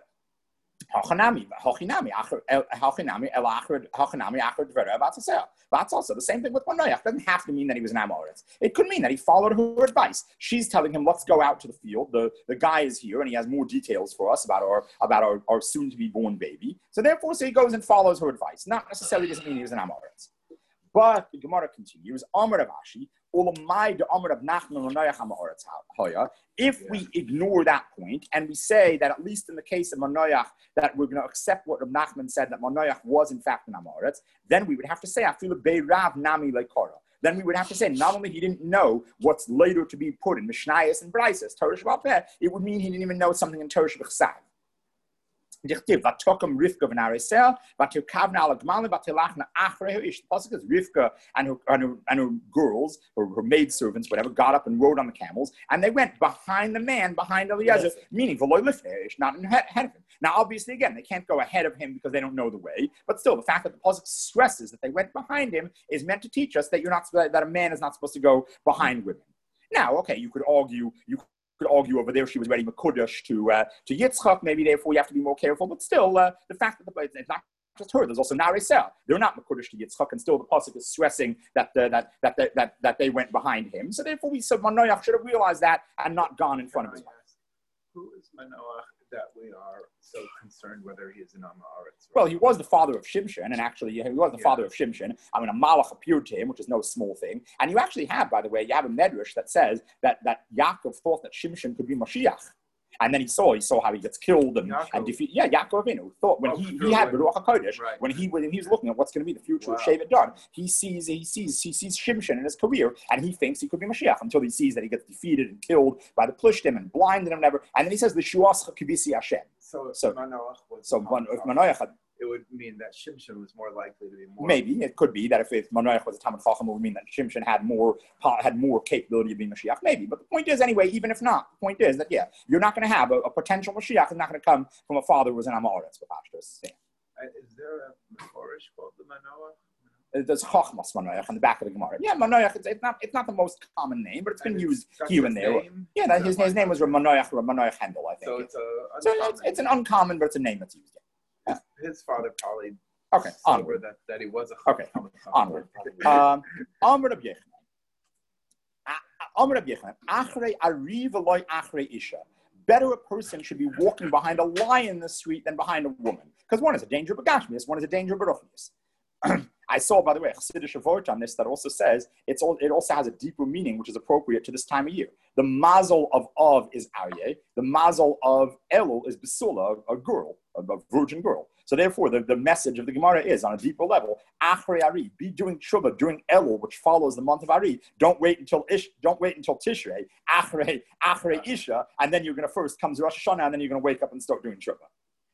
That's also the same thing with Manoach. It doesn't have to mean that he was an Am Haaretz. It could mean that he followed her advice. She's telling him, let's go out to the field. The, the guy is here, and he has more details for us about our about our, our soon-to-be-born baby. So therefore, so he goes and follows her advice. Not necessarily doesn't mean he was an Am Haaretz. But the Gemara continues, Amar Rav Ashi, Ulamai de Amar Rav Nachman Manoach HaMa'aretz Hoya. If we ignore that point and we say that at least in the case of Manoach, that we're going to accept what Rav Nachman said, that Manoach was in fact an Ha'aretz, then we would have to say, Afilu Beirav Nami Lekora. Then we would have to say, not only he didn't know what's later to be put in Mishnayos and Braisos, Torah Sheba'al Peh, it would mean he didn't even know something in Torah Shebachsav. The pasuk is Rivka and her, and her, and her girls, or her maidservants, whatever, got up and rode on the camels, and they went behind the man, behind Eliezer, meaning v'lo lifnei, not ahead of him. Now, obviously, again, they can't go ahead of him because they don't know the way, but still, the fact that the pasuk stresses that they went behind him is meant to teach us that you're not that a man is not supposed to go behind women. Now, okay, you could argue you. could argue over there she was ready Mekudesh to uh, to Yitzchak, maybe therefore you have to be more careful, but still, uh, the fact that the, it's not just her, there's also Narisel. They're not Mekudesh to Yitzchak, and still the pasuk is stressing that, uh, that, that, that, that, that they went behind him. So therefore we said Manoach should have realized that and not gone in front of his wife. Who is Manoach that we are so concerned whether he is an Ha'aretz? Well, he was the father of Shimshon, and actually he was the yeah. father of Shimshon. I mean, a Malach appeared to him, which is no small thing. And you actually have, by the way, you have a Medrash that says that, that Yaakov thought that Shimshon could be Mashiach. And then he saw, he saw how he gets killed and, and defeated. Yeah, Yaakov Avinu thought when oh, he, he had Ruach HaKodesh, right. when he when he was looking at what's going to be the future wow. of Shevet Dan, he sees he sees he sees Shimshon in his career, and he thinks he could be Mashiach until he sees that he gets defeated and killed by the Plishtim and blinded and whatever. And then he says the Shuas Kibisi Hashem. So if so, Manoach was so if Manoach had, it would mean that Shimshon was more likely to be more. Maybe it could be that if, if Manoach was a Talmid Chacham, it would mean that Shimshon had more had more capability of being Mashiach. Maybe, but the point is anyway. Even if not, the point is that yeah, you're not going to have a, a potential Mashiach. Is not going to come from a father who was an Ha'aretz. Is there a Meforish called the Manoach? There's Chachmas Manoach on the back of the Gemara. Yeah, Manoach. It's, it's not it's not the most common name, but it's been and used it's, here and there. Name? Yeah, that, his, his name was Manoach or Manoach Hendel, I think. So it's a so it's, it's an uncommon, but it's a name that's used. Yeah. His father probably okay onward that, that he was a okay onward. Um, Amr Rab Yochanan. Amr Rab Yochanan. Achrei ari v'loy achrei isha. Better a person should be walking behind a lion in the street than behind a woman, because one is a danger of Gashmias, one is a danger of Baruchnius. I saw, by the way, a Chassidish Avot on this that also says it's all, it also has a deeper meaning, which is appropriate to this time of year. The mazel of Av is Aryeh. The mazel of Elul is Besula, a girl, a, a virgin girl. So therefore, the, the message of the Gemara is, on a deeper level, Achrei Ari, be doing Tshuva during Elul, which follows the month of Ari. Don't wait until Ish, don't wait until Tishrei, Achrei, Achrei Isha, and then you're going to first come to Rosh Hashanah, and then you're going to wake up and start doing Tshuva.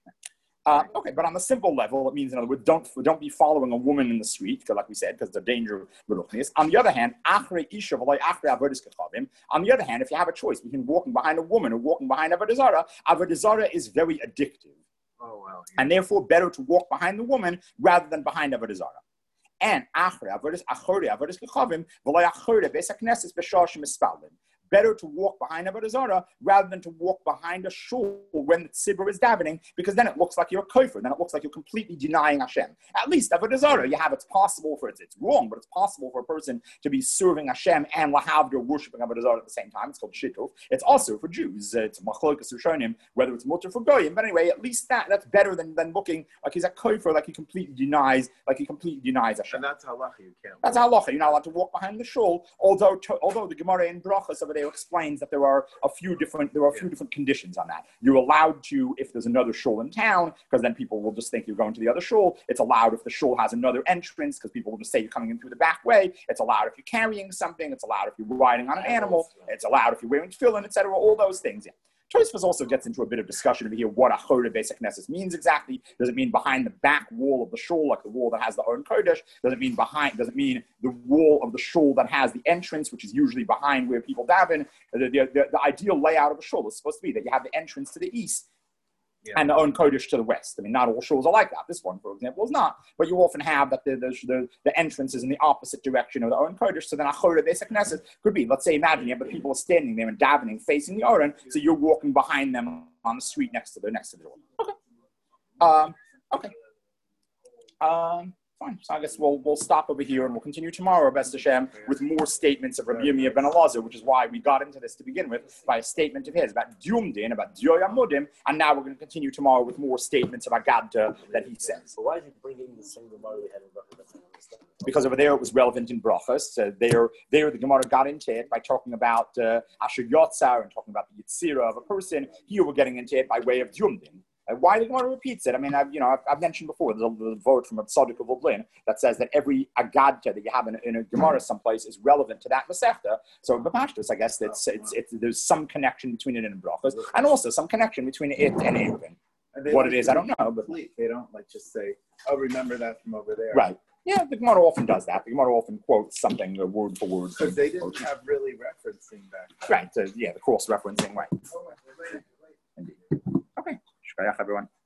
Uh, okay, but on the simple level, it means, in other words, don't don't be following a woman in the street, like we said, because the danger of Baruchnius. On the other hand, achrei isha v'lo achrei avodas kachavim. On the other hand, if you have a choice between walking behind a woman or walking behind avodah zarah, avodah zarah is very addictive. Oh, wow. Yeah. And therefore, better to walk behind the woman rather than behind avodah zarah. And achrei avodas achrei avodas kachavim v'lo achrei beis hakneses b'shar shemispalin. Better to walk behind a Avodah Zarah rather than to walk behind a shul when the tzibur is davening, because then it looks like you're a kofer, then it looks like you're completely denying Hashem. At least Avodah Zarah, you have, it's possible for, it's, it's wrong, but it's possible for a person to be serving Hashem and lahavdor, worshiping Avodah Zarah at the same time. It's called shituf. It's also for Jews. It's machlokas rishonim, whether it's mutter for goyim. But anyway, at least that, that's better than, than looking like he's a kofer, like he completely denies, like he completely denies Hashem. And that's halacha, you can't. That's halacha. You're not allowed to walk behind the shul, although, to, although the Gemara in Brachos over there explains that there are a few different there are a few different conditions on that. You're allowed to, if there's another shul in town, because then people will just think you're going to the other shul. It's allowed if the shul has another entrance, because people will just say you're coming in through the back way. It's allowed if you're carrying something. It's allowed if you're riding on an animal. It's allowed if you're wearing tefillin, et cetera. All those things. Yeah. Tosfos also gets into a bit of discussion over here what Achorei Beis HaKnesses means exactly. Does it mean behind the back wall of the shul, like the wall that has the Aron Kodesh? Does it mean behind? Does it mean the wall of the shul that has the entrance, which is usually behind where people daven? The, the, the, the ideal layout of a shul is supposed to be that you have the entrance to the east. Yeah. And the Aron Kodesh to the west. I mean, not all shuls are like that. This one, for example, is not. But you often have that the the, the, the entrance is in the opposite direction of the Aron Kodesh. So then Achorei Beis HaKnesses could be, let's say, imagine you have the people standing there and davening facing the Aron, so you're walking behind them on the street next to the next to the door. Okay. Um, okay. Um, Fine. So I guess we'll we'll stop over here and we'll continue tomorrow, Best Hashem, with more statements of Rabbi Yirmiyah ben Elazar, which is why we got into this to begin with by a statement of his about Diyumdin, about Diyoy Amudim, and now we're going to continue tomorrow with more statements of Agadta that he says. So why is he bringing the same Gemara we had in Brachas? Because over there it was relevant in Brachas. So there, there the Gemara got into it by talking about uh, Asher Yotzar and talking about the Yitzira of a person. Here we're getting into it by way of Diyumdin. Uh, why the Gemara repeats it? I mean, I've, you know, I've, I've mentioned before the, the vote from a Tzaddik of Lublin that says that every Agadta that you have in, in a Gemara someplace is relevant to that Masechta. So B'Pashtus, I guess it's, it's, it's, there's some connection between it and Brachas, and also some connection between it and Eruvin. What it is, I don't know. But they don't like just say, "Oh, remember that from over there." Right. Yeah, the Gemara often does that. The Gemara often quotes something uh, word for word. Because they didn't have really referencing back then. Right. Uh, yeah, the cross referencing. Right. Indeed. Okay. Shkayach, everyone.